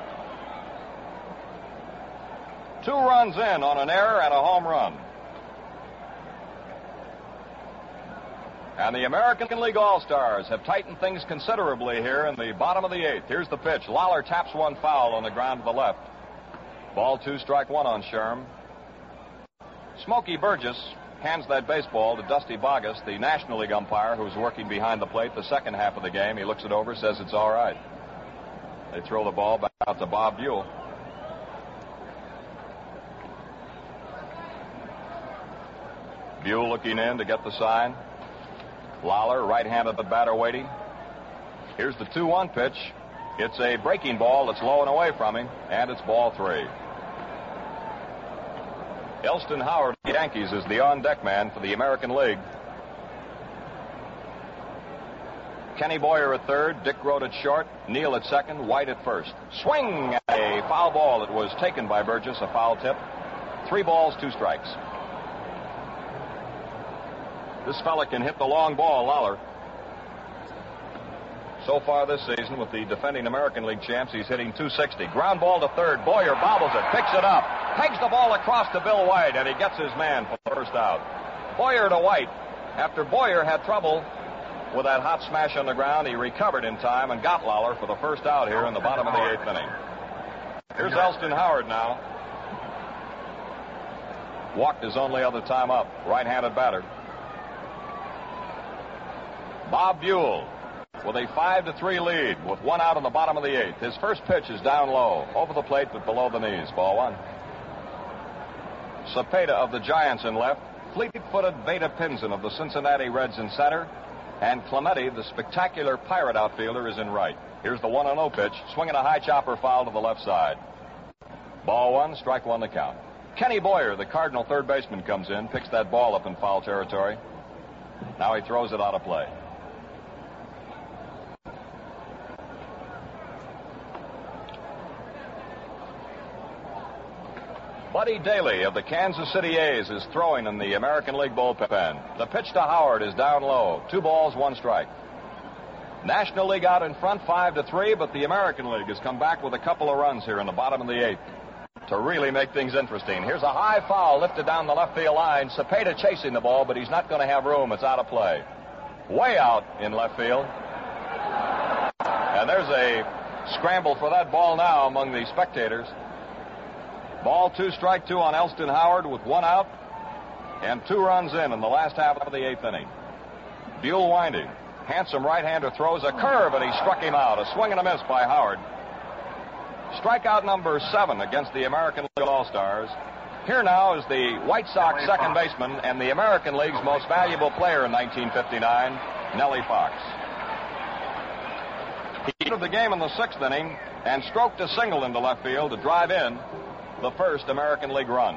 Two runs in on an error and a home run. And the American League All-Stars have tightened things considerably here in the bottom of the eighth. Here's the pitch. Lawler taps one foul on the ground to the left. Ball two, strike one on Sherm. Smokey Burgess hands that baseball to Dusty Bogus, the National League umpire who's working behind the plate the second half of the game. He looks it over, says it's all right. They throw the ball back out to Bob Buell. Buell looking in to get the sign. Lawler, right-handed batter, waiting. Here's the two one pitch. It's a breaking ball that's low and away from him, and it's ball three. Elston Howard of the Yankees is the on-deck man for the American League. Kenny Boyer at third, Dick Grote at short, Neal at second, White at first. Swing! A foul ball that was taken by Burgess, a foul tip. Three balls, two strikes. This fella can hit the long ball, Lawler. So far this season, with the defending American League champs, he's hitting two sixty. Ground ball to third. Boyer bobbles it, picks it up, pegs the ball across to Bill White, and he gets his man for the first out. Boyer to White. After Boyer had trouble with that hot smash on the ground, he recovered in time and got Lawler for the first out here in the bottom of the eighth inning. Here's Elston Howard now. Walked his only other time up. Right-handed batter. Bob Buell with a five to three lead with one out in the bottom of the eighth. His first pitch is down low, over the plate but below the knees. Ball one. Cepeda of the Giants in left. Fleet-footed Veda Pinson of the Cincinnati Reds in center. And Clemente, the spectacular Pirate outfielder, is in right. Here's the one oh pitch. Swinging a high chopper foul to the left side. Ball one, strike one to count. Kenny Boyer, the Cardinal third baseman, comes in, picks that ball up in foul territory. Now he throws it out of play. Buddy Daly of the Kansas City A's is throwing in the American League bullpen. The pitch to Howard is down low. Two balls, one strike. National League out in front, five to three, but the American League has come back with a couple of runs here in the bottom of the eighth to really make things interesting. Here's a high foul lifted down the left field line. Cepeda chasing the ball, but he's not going to have room. It's out of play. Way out in left field. And there's a scramble for that ball now among the spectators. Ball two, strike two on Elston Howard with one out and two runs in in the last half of the eighth inning. Buell winding. Handsome right-hander throws a curve, and he struck him out. A swing and a miss by Howard. Strikeout number seven against the American League All-Stars. Here now is the White Sox second baseman and the American League's most valuable player in nineteen fifty-nine, Nellie Fox. He entered the game in the sixth inning and stroked a single into left field to drive in the first American League run.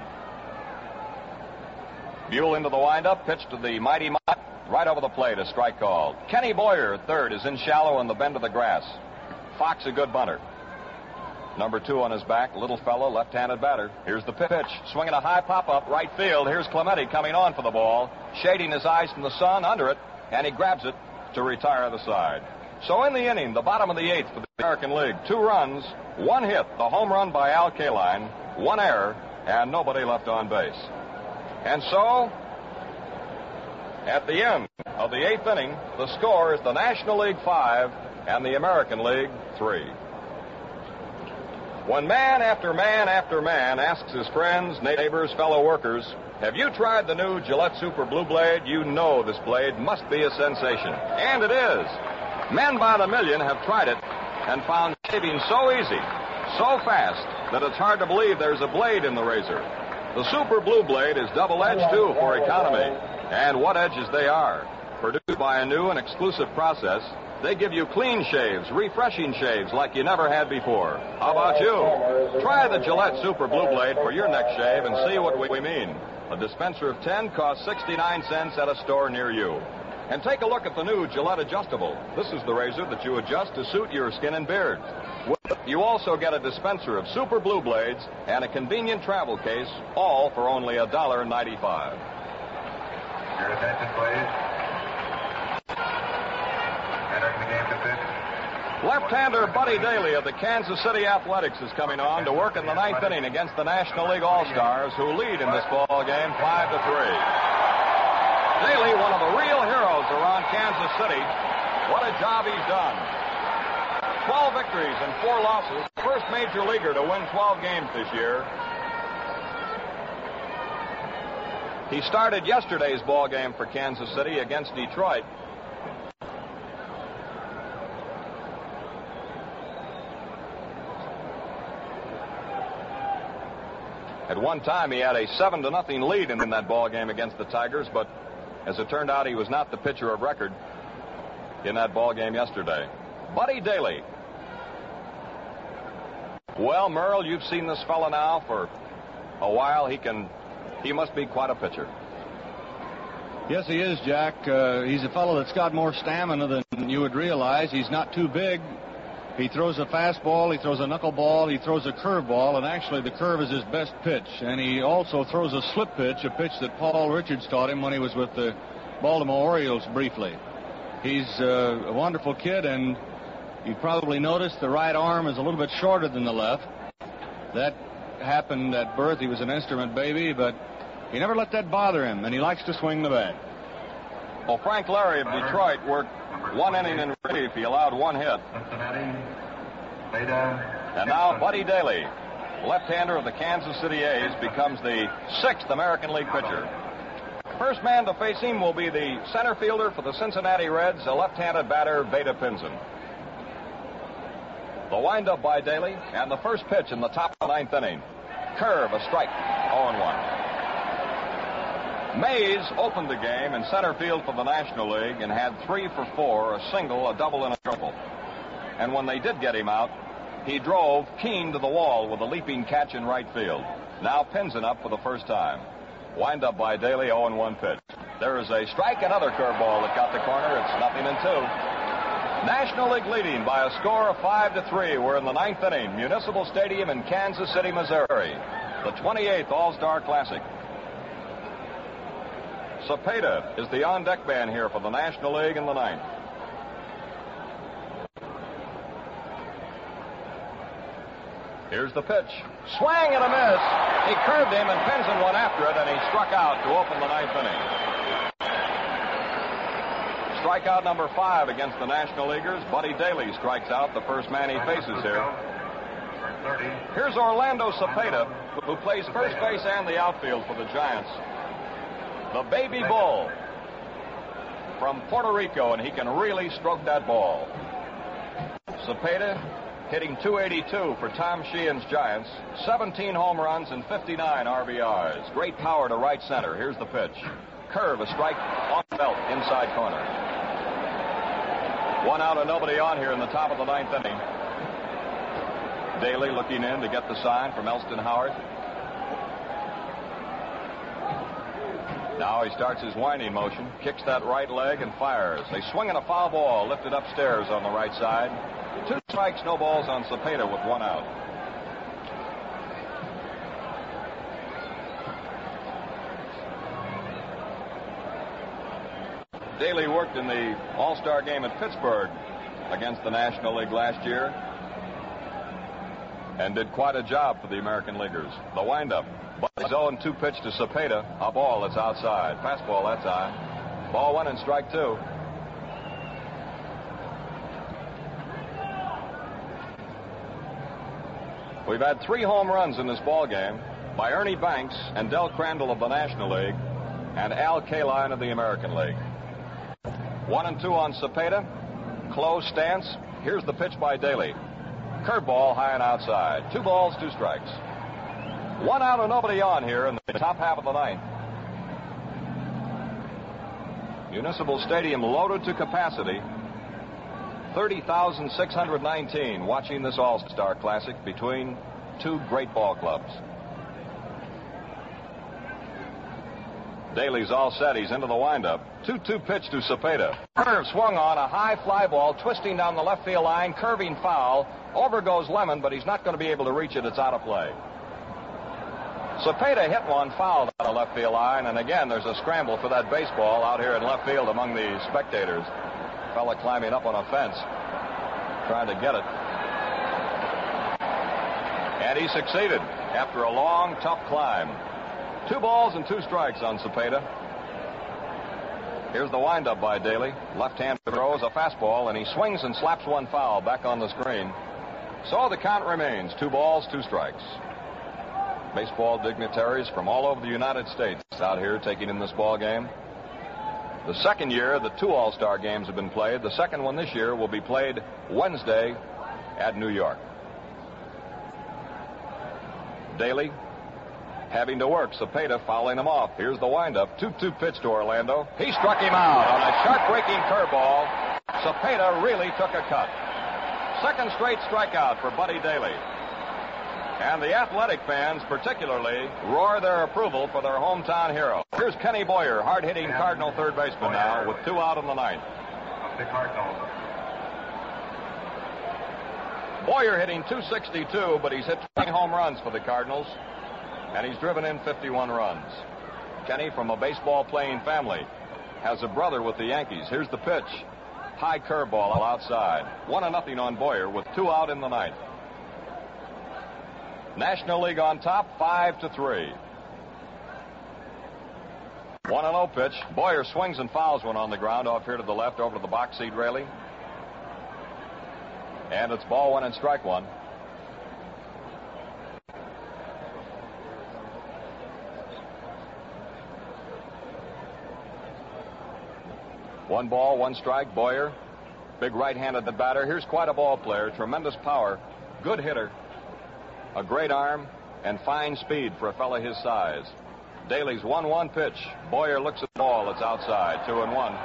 Buell into the windup, pitch to the mighty Mott, right over the plate, a strike called. Kenny Boyer at third is in shallow in the bend of the grass. Fox a good bunter. Number two on his back, little fellow, left-handed batter. Here's the pitch, swinging a high pop-up, right field. Here's Clemente coming on for the ball, shading his eyes from the sun, under it, and he grabs it to retire the side. So in the inning, the bottom of the eighth for the American League, two runs, one hit, the home run by Al Kaline, one error, and nobody left on base. And so, at the end of the eighth inning, the score is the National League five and the American League three. When man after man after man asks his friends, neighbors, fellow workers, have you tried the new Gillette Super Blue Blade? You know this blade must be a sensation. And it is. Men by the million have tried it and found shaving so easy, so fast, that it's hard to believe there's a blade in the razor. The Super Blue Blade is double-edged, too, for economy. And what edges they are. Produced by a new and exclusive process, they give you clean shaves, refreshing shaves like you never had before. How about you? Try the Gillette Super Blue Blade for your next shave and see what we mean. A dispenser of ten costs sixty-nine cents at a store near you. And take a look at the new Gillette Adjustable. This is the razor that you adjust to suit your skin and beard. You also get a dispenser of Super Blue Blades and a convenient travel case, all for only one dollar and ninety-five cents. Your attention, please. Entering the game to pitch. Left-hander Buddy Daly of the Kansas City Athletics is coming on to work in the ninth inning against the National League All-Stars, who lead in this ball game five to three. Daly, one of the real heroes around Kansas City. What a job he's done. twelve victories and four losses. First major leaguer to win twelve games this year. He started yesterday's ball game for Kansas City against Detroit. At one time, he had a seven to nothing lead in that ball game against the Tigers, but as it turned out, he was not the pitcher of record in that ball game yesterday. Buddy Daly. Well, Merle, you've seen this fella now for a while. He can, he must be quite a pitcher. Yes, he is, Jack. Uh, he's a fellow that's got more stamina than you would realize. He's not too big. He throws a fastball, he throws a knuckleball, he throws a curveball, and actually the curve is his best pitch. And he also throws a slip pitch, a pitch that Paul Richards taught him when he was with the Baltimore Orioles briefly. He's uh, a wonderful kid, and you probably noticed the right arm is a little bit shorter than the left. That happened at birth. He was an instrument baby, but he never let that bother him, and he likes to swing the bat. Well, Frank Larry of Detroit worked one inning in relief. He allowed one hit. Cincinnati, Veda. And now Buddy Daly. left-hander of the Kansas City A's, becomes the sixth American League pitcher. First man to face him will be the center fielder for the Cincinnati Reds, a left-handed batter, Vada Pinzon. The windup by Daly, and the first pitch in the top of the ninth inning. Curve, a strike, oh and one. Mays opened the game in center field for the National League and had three for four, a single, a double, and a triple. And when they did get him out, he drove Keene to the wall with a leaping catch in right field. Now Pinzon up for the first time. Wind up by Daly, oh and one pitch. There is a strike, another curveball that got the corner. It's nothing and two. National League leading by a score of five to three. We're in the ninth inning, Municipal Stadium in Kansas City, Missouri. The twenty-eighth All-Star Classic. Cepeda is the on-deck man here for the National League in the ninth. Here's the pitch. Swing and a miss. He curved him, and Pinzon went after it, and he struck out to open the ninth inning. Strikeout number five against the National Leaguers. Buddy Daly strikes out, the first man he faces here. Here's Orlando Cepeda, who plays first base and the outfield for the Giants. The baby bull from Puerto Rico, and he can really stroke that ball. Cepeda hitting two eighty-two for Tom Sheehan's Giants. seventeen home runs and fifty-nine R B Is. Great power to right center. Here's the pitch. Curve, a strike on the belt, inside corner. One out and nobody on here in the top of the ninth inning. Daly looking in to get the sign from Elston Howard. Now he starts his winding motion, kicks that right leg and fires. They swing in a foul ball, lifted upstairs on the right side. Two strikes, no balls on Cepeda with one out. Daly worked in the All-Star game at Pittsburgh against the National League last year and did quite a job for the American Leaguers. The windup. Buddy's oh and two pitch to Cepeda. A ball that's outside. Fastball that's high. Ball one and strike two. We've had three home runs in this ball game by Ernie Banks and Del Crandall of the National League and Al Kaline of the American League. One and two on Cepeda. Close stance. Here's the pitch by Daly. Curveball high and outside. Two balls, two strikes. One out and nobody on here in the top half of the ninth. Municipal Stadium loaded to capacity. thirty thousand six hundred nineteen watching this All-Star Classic between two great ball clubs. Daly's all set. He's into the windup. two two pitch to Cepeda. Curve swung on, a high fly ball twisting down the left field line, curving foul. Over goes Lemon, but he's not going to be able to reach it. It's out of play. Cepeda hit one foul down the left field line, and again there's a scramble for that baseball out here in left field among the spectators. Fella climbing up on a fence, trying to get it. And he succeeded after a long, tough climb. Two balls and two strikes on Cepeda. Here's the windup by Daly. Left-hand throws a fastball, and he swings and slaps one foul back on the screen. So the count remains two balls, two strikes. Baseball dignitaries from all over the United States out here taking in this ball game. The second year that two All-Star games have been played. The second one this year will be played Wednesday at New York. Daly having to work. Cepeda fouling him off. Here's the windup. two two pitch to Orlando. He struck him out on a sharp-breaking curveball. Cepeda really took a cut. Second straight strikeout for Buddy Daly. And the athletic fans, particularly, roar their approval for their hometown hero. Here's Kenny Boyer, hard-hitting Cardinal third baseman now, with two out in the ninth. The Cardinals. Boyer hitting two sixty-two, but he's hit twenty home runs for the Cardinals, and he's driven in fifty-one runs. Kenny, from a baseball-playing family, has a brother with the Yankees. Here's the pitch. High curveball outside. One and nothing on Boyer with two out in the ninth. National League on top, five to three. One and oh pitch. Boyer swings and fouls one on the ground off here to the left over to the box seat railing. And it's ball one and strike one. One ball, one strike. Boyer, big right-handed batter. Here's quite a ball player. Tremendous power. Good hitter. A great arm and fine speed for a fella his size. Daly's one one pitch. Boyer looks at the ball. It's outside. Two and one.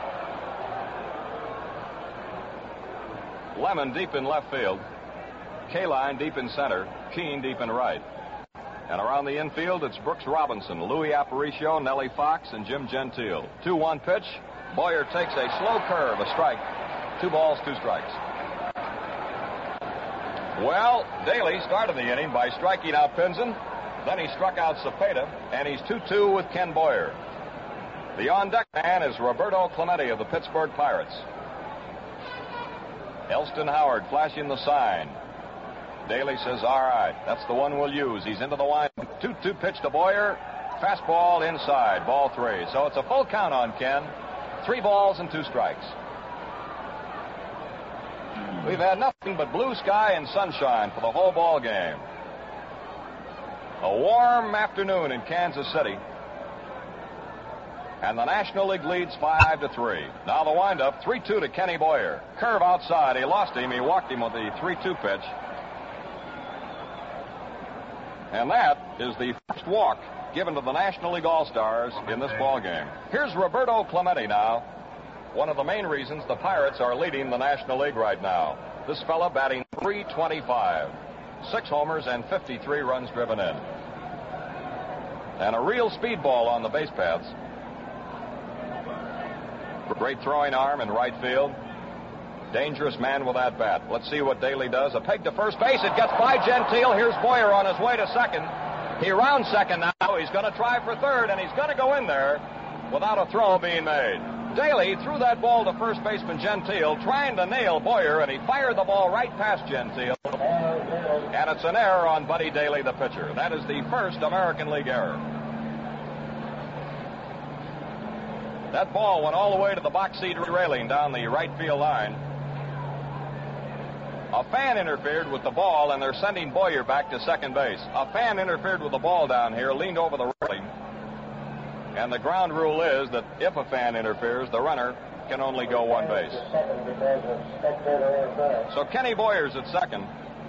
Lemon deep in left field. Kaline deep in center. Keene deep in right. And around the infield, it's Brooks Robinson, Louis Aparicio, Nellie Fox, and Jim Gentile. two one pitch. Boyer takes a slow curve, a strike. Two balls, two strikes. Well, Daly started the inning by striking out Pinson. Then he struck out Cepeda, and he's two two with Ken Boyer. The on-deck man is Roberto Clemente of the Pittsburgh Pirates. Elston Howard flashing the sign. Daly says, all right, that's the one we'll use. He's into the line. two two pitch to Boyer. Fastball inside, ball three. So it's a full count on Ken. Three balls and two strikes. We've had nothing but blue sky and sunshine for the whole ball game. A warm afternoon in Kansas City. And the National League leads five to three. Now the windup, three two to Kenny Boyer. Curve outside. He lost him. He walked him with the three two pitch. And that is the first walk given to the National League All-Stars in this ball game. Here's Roberto Clemente now. One of the main reasons the Pirates are leading the National League right now. This fella batting three twenty-five. Six homers and fifty-three runs driven in. And a real speedball on the base paths. Great throwing arm in right field. Dangerous man with that bat. Let's see what Daly does. A peg to first base. It gets by Gentile. Here's Boyer on his way to second. He rounds second now. He's going to try for third, and he's going to go in there without a throw being made. Daly threw that ball to first baseman Gentile, trying to nail Boyer, and he fired the ball right past Gentile. And it's an error on Buddy Daly, the pitcher. That is the first American League error. That ball went all the way to the box seat railing down the right field line. A fan interfered with the ball, and they're sending Boyer back to second base. A fan interfered with the ball down here, leaned over the railing. And the ground rule is that if a fan interferes, the runner can only go one base. So Kenny Boyer's at second.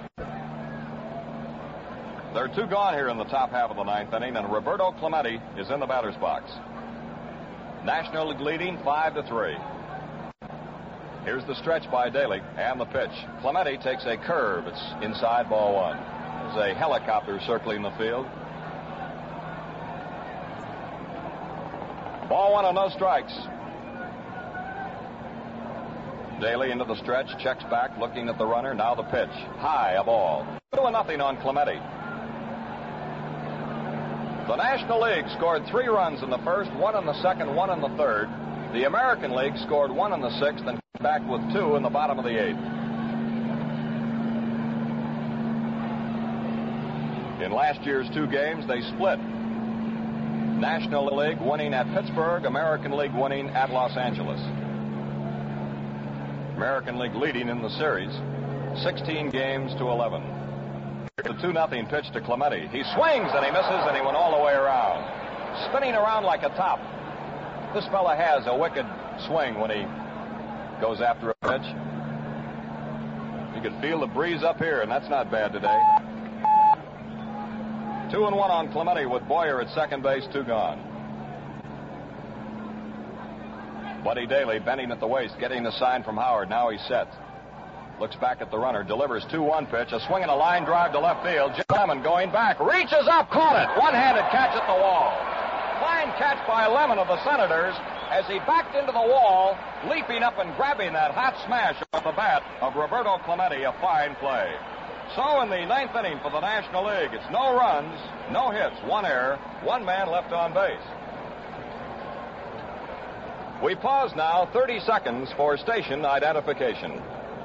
There are two gone here in the top half of the ninth inning, and Roberto Clemente is in the batter's box. National League leading five to three. Here's the stretch by Daly and the pitch. Clemente takes a curve. It's inside, ball one. There's a helicopter circling the field. Ball one and no strikes. Daly into the stretch, checks back, looking at the runner. Now the pitch. High, a ball. two and nothing on Clemente. The National League scored three runs in the first, one in the second, one in the third. The American League scored one in the sixth and came back with two in the bottom of the eighth. In last year's two games, they split. National League winning at Pittsburgh, American League winning at Los Angeles. American League leading in the series, sixteen games to eleven. Here's a two nothing pitch to Clemente. He swings and he misses, and he went all the way around. Spinning around like a top. This fella has a wicked swing when he goes after a pitch. You can feel the breeze up here, and that's not bad today. Two and one on Clemente with Boyer at second base, two gone. Buddy Daly bending at the waist, getting the sign from Howard. Now he's set. Looks back at the runner, delivers two one pitch, a swing and a line drive to left field. Jim Lemon going back, reaches up, caught it. One-handed catch at the wall. Fine catch by Lemon of the Senators as he backed into the wall, leaping up and grabbing that hot smash off the bat of Roberto Clemente. A fine play. So in the ninth inning for the National League, it's no runs, no hits, one error, one man left on base. We pause now thirty seconds for station identification.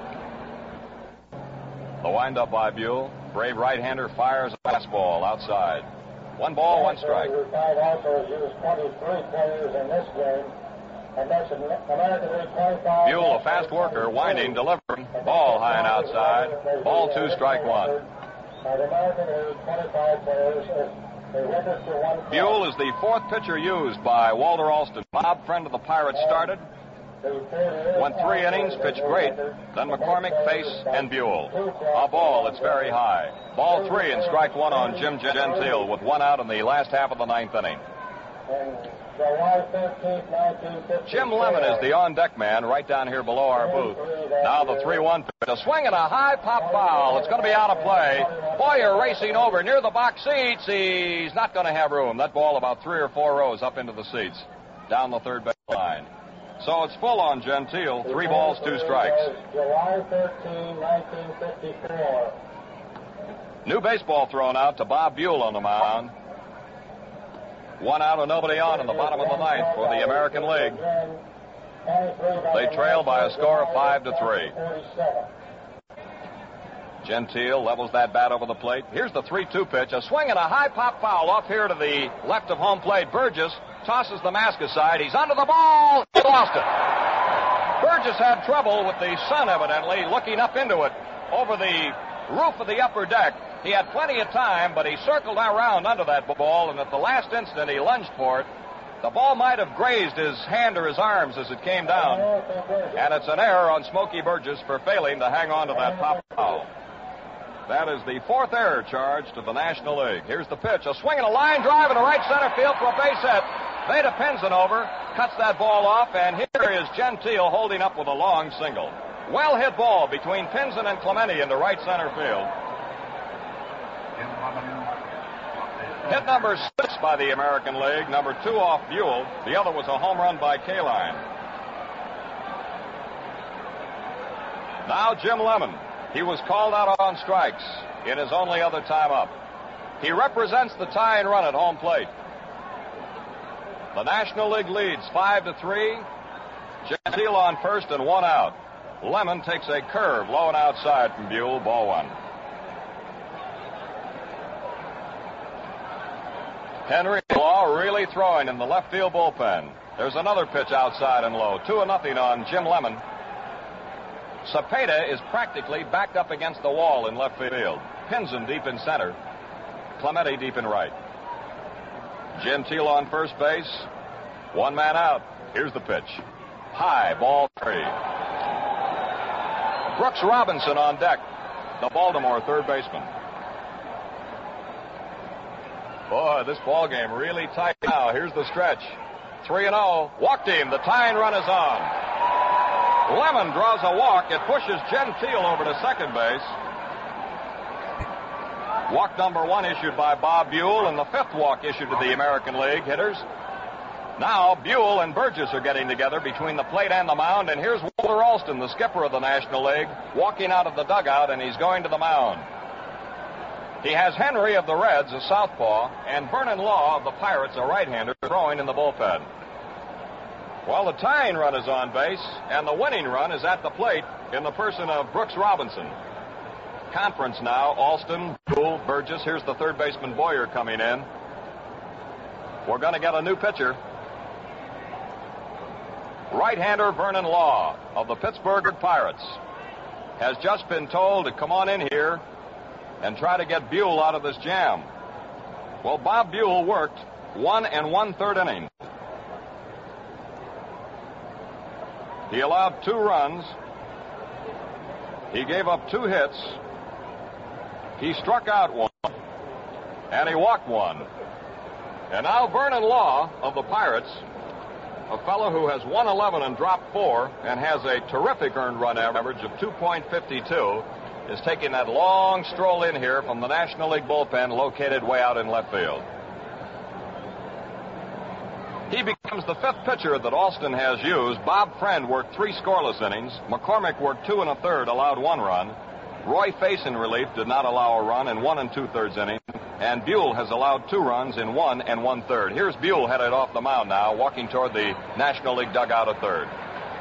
The windup by Buell. Brave right-hander fires a fastball outside. One ball, one strike. Also has used twenty-three players in this game. And that's American League twenty-five. Buell, a fast worker, winding, delivering. Ball high and outside. Ball two, strike one. The American League twenty-five players they register one. Buell is the fourth pitcher used by Walter Alston. Bob, friend of the Pirates, started. Went three innings, pitched great. Then McCormick, Face, and Buell. A ball, it's very high. Ball three and strike one on Jim Gentile with one out in the last half of the ninth inning. Jim Lemon is the on-deck man right down here below our booth. Now the three one pitch. A swing and a high pop foul. It's going to be out of play. Boyer racing over near the box seats. He's not going to have room. That ball about three or four rows up into the seats down the third base line. So it's full on Gentile. Three balls, two strikes. July thirteenth, nineteen fifty-four. New baseball thrown out to Bob Buell on the mound. One out and nobody on in the bottom of the ninth for the American League. They trail by a score of five to three. Gentile levels that bat over the plate. Here's the three two pitch. A swing and a high pop foul off here to the left of home plate. Burgess tosses the mask aside. He's under the ball. He lost it. Burgess had trouble with the sun, evidently, looking up into it over the roof of the upper deck. He had plenty of time, but he circled around under that ball, and at the last instant he lunged for it. The ball might have grazed his hand or his arms as it came down, and it's an error on Smokey Burgess for failing to hang on to that pop foul. That is the fourth error charge to the National League. Here's the pitch. A swing and a line drive into right center field for a base hit. Veda Pinson over, cuts that ball off, and here is Gentile holding up with a long single. Well hit ball between Pinson and Clemente into right center field. Hit number six by the American League, number two off Buell. The other was a home run by Kaline. Now Jim Lemon. He was called out on strikes in his only other time up. He represents the tying run at home plate. The National League leads five to three. Gentile on first and one out. Lemon takes a curve low and outside from Buell, ball one. Henry Law really throwing in the left field bullpen. There's another pitch outside and low. Two and nothing on Jim Lemon. Cepeda is practically backed up against the wall in left field. Pinson deep in center. Clemente deep in right. Gentile on first base. One man out. Here's the pitch. High, ball three. Brooks Robinson on deck. The Baltimore third baseman. Boy, this ball game really tight now. Here's the stretch. three and oh. Walked him. The tying run is on. Lemon draws a walk. It pushes Gentile over to second base. Walk number one issued by Bob Buell, and the fifth walk issued to the American League hitters. Now Buell and Burgess are getting together between the plate and the mound, and here's Walter Alston, the skipper of the National League, walking out of the dugout, and he's going to the mound. He has Henry of the Reds, a southpaw, and Vernon Law of the Pirates, a right-hander, throwing in the bullpen. Well, the tying run is on base, and the winning run is at the plate in the person of Brooks Robinson. Conference now, Alston, Buell, Burgess. Here's the third baseman Boyer coming in. We're going to get a new pitcher. Right-hander Vernon Law of the Pittsburgh Pirates has just been told to come on in here and try to get Buell out of this jam. Well, Bob Buell worked one and one-third innings. He allowed two runs. He gave up two hits. He struck out one, and he walked one. And now Vernon Law of the Pirates, a fellow who has won eleven and dropped four and has a terrific earned run average of two point five two, is taking that long stroll in here from the National League bullpen located way out in left field. He becomes the fifth pitcher that Alston has used. Bob Friend worked three scoreless innings. McCormick worked two and a third, allowed one run. Roy Face in relief did not allow a run in one and two-thirds innings. And Buell has allowed two runs in one and one-third. Here's Buell headed off the mound now, walking toward the National League dugout at third.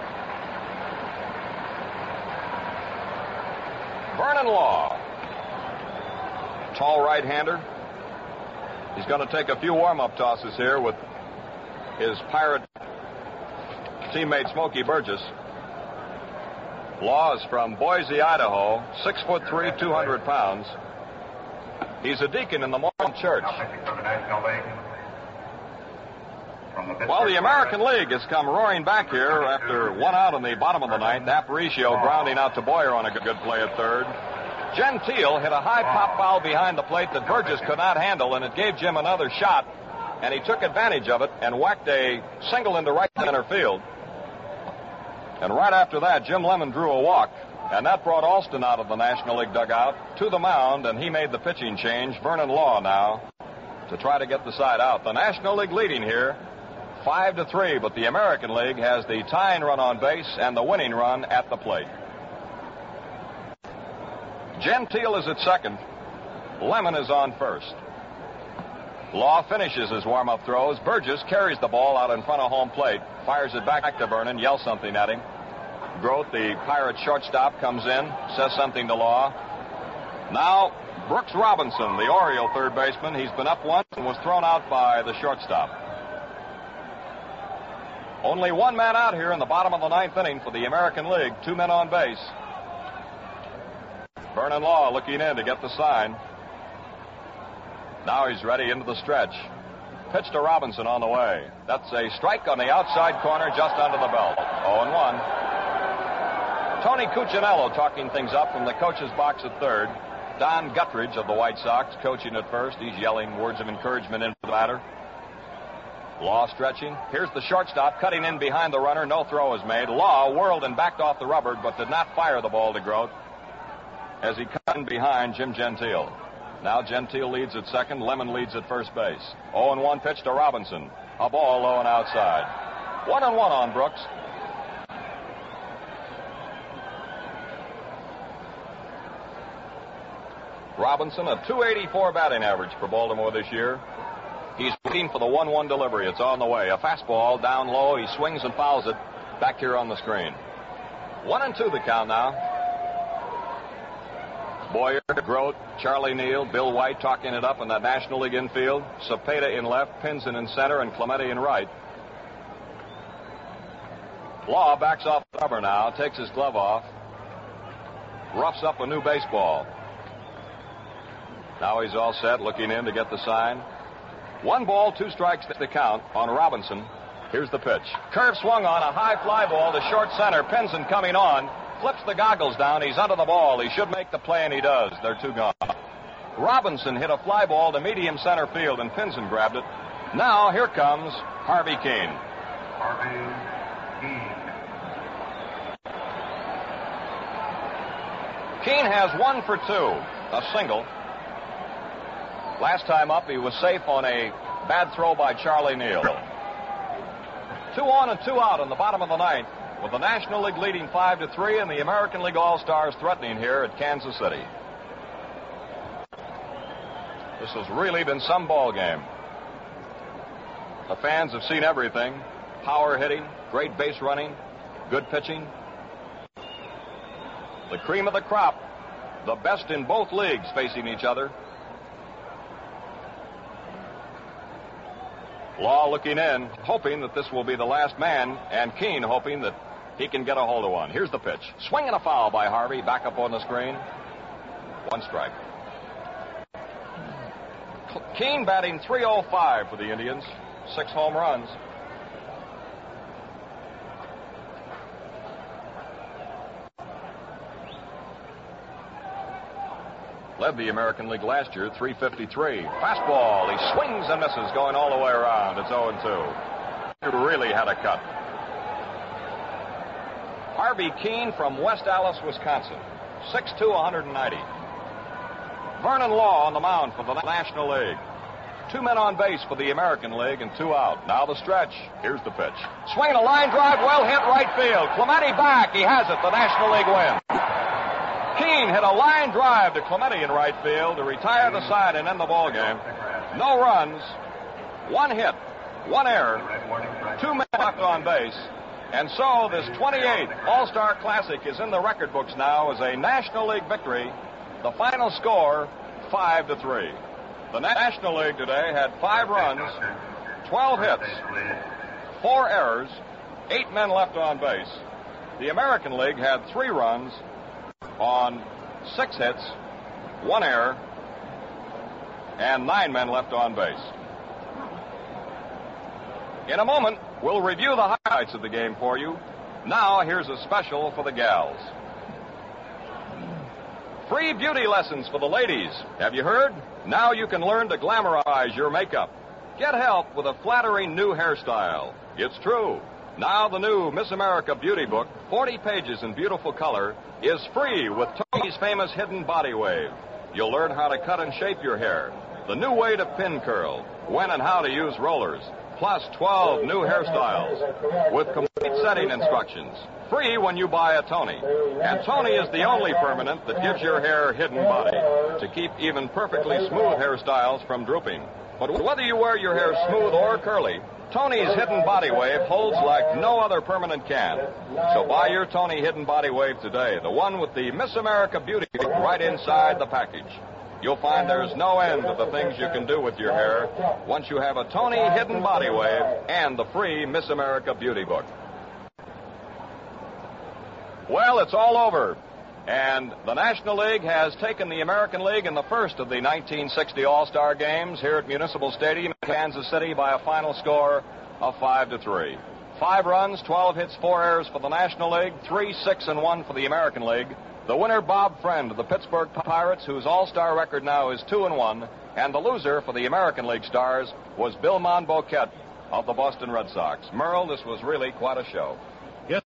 Vernon Law, tall right-hander. He's going to take a few warm-up tosses here with his Pirate teammate Smokey Burgess. Law is from Boise, Idaho, six foot three, two hundred pounds. He's a deacon in the Mormon Church. Well, the American League has come roaring back here after one out in the bottom of the ninth. Aparicio grounding out to Boyer on a good play at third. Gentile hit a high pop foul behind the plate that Burgess could not handle, and it gave Jim another shot, and he took advantage of it and whacked a single into right center field. And right after that, Jim Lemon drew a walk, and that brought Alston out of the National League dugout to the mound, and he made the pitching change. Vernon Law now to try to get the side out. The National League leading here five to three, but the American League has the tying run on base and the winning run at the plate. Gentile is at second. Lemon is on first. Law finishes his warm-up throws. Burgess carries the ball out in front of home plate, fires it back to Vernon, yells something at him. Groth, the Pirate shortstop, comes in, says something to Law. Now, Brooks Robinson, the Oriole third baseman, he's been up once and was thrown out by the shortstop. Only one man out here in the bottom of the ninth inning for the American League, two men on base. Vernon Law looking in to get the sign. Now he's ready into the stretch. Pitch to Robinson on the way. That's a strike on the outside corner just under the belt. oh and one. Tony Cuccinello talking things up from the coach's box at third. Don Guttridge of the White Sox coaching at first. He's yelling words of encouragement into the batter. Law stretching. Here's the shortstop cutting in behind the runner. No throw is made. Law whirled and backed off the rubber, but did not fire the ball to Groth as he cut in behind Jim Gentile. Now Gentile leads at second. Lemon leads at first base. oh and one pitch to Robinson. A ball low and outside. one and one on Brooks. Robinson, a two eighty-four batting average for Baltimore this year. He's waiting for the one one delivery. It's on the way. A fastball down low. He swings and fouls it back here on the screen. One and two the count now. Boyer, Groth, Charlie Neal, Bill White talking it up in that National League infield. Cepeda in left, Pinson in center, and Clemente in right. Law backs off the rubber now, takes his glove off, roughs up a new baseball. Now he's all set, looking in to get the sign. One ball, two strikes to count on Robinson. Here's the pitch. Curve swung on, a high fly ball to short center. Pinson coming on. Flips the goggles down. He's under the ball. He should make the play, and he does. They're two gone. Robinson hit a fly ball to medium center field, and Pinson grabbed it. Now, here comes Harvey Kuenn. Harvey Kuenn. Kuenn has one for two, a single. Last time up, he was safe on a bad throw by Charlie Neal. Two on and two out in the bottom of the ninth, with the National League leading five to three and the American League All-Stars threatening here at Kansas City. This has really been some ball game. The fans have seen everything. Power hitting, great base running, good pitching. The cream of the crop, the best in both leagues facing each other. Law looking in, hoping that this will be the last man, and Kuenn hoping that he can get a hold of one. Here's the pitch. Swing and a foul by Harvey, back up on the screen. One strike. Kuenn batting three oh five for the Indians, six home runs. Led the American League last year, three fifty-three. Fastball, he swings and misses, going all the way around. It's oh and two. He really had a cut. Harvey Kuenn from West Allis, Wisconsin, six two, one ninety. Vernon Law on the mound for the National League. Two men on base for the American League and two out. Now the stretch. Here's the pitch. Swing a line drive, well hit right field. Clemente back. He has it. The National League wins. Kuenn hit a line drive to Clemente in right field to retire the side and end the ball game. No runs, one hit, one error, two men left on base. And so this twenty-eighth All-Star Classic is in the record books now as a National League victory. The final score, five to three. The National League today had five runs, twelve hits, four errors, eight men left on base. The American League had three runs on six hits, one error, and nine men left on base. In a moment, we'll review the highlights of the game for you. Now, here's a special for the gals. Free beauty lessons for the ladies. Have you heard? Now you can learn to glamorize your makeup. Get help with a flattering new hairstyle. It's true. Now the new Miss America Beauty Book, forty pages in beautiful color, is free with Tony's famous hidden body wave. You'll learn how to cut and shape your hair, the new way to pin curl, when and how to use rollers, plus twelve new hairstyles with complete setting instructions. Free when you buy a Tony. And Tony is the only permanent that gives your hair hidden body to keep even perfectly smooth hairstyles from drooping. But whether you wear your hair smooth or curly, Tony's Hidden Body Wave holds like no other permanent can. So buy your Tony Hidden Body Wave today, the one with the Miss America Beauty right inside the package. You'll find there's no end to the things you can do with your hair once you have a Tony Hidden Body Wave and the free Miss America Beauty Book. Well, it's all over. And the National League has taken the American League in the first of the nineteen sixty All-Star Games here at Municipal Stadium in Kansas City by a final score of five to three. Five runs, twelve hits, four errors for the National League, three, six, and one for the American League. The winner, Bob Friend of the Pittsburgh Pirates, whose All-Star record now is two and one, and the loser for the American League Stars was Bill Monboquette of the Boston Red Sox. Merle, this was really quite a show.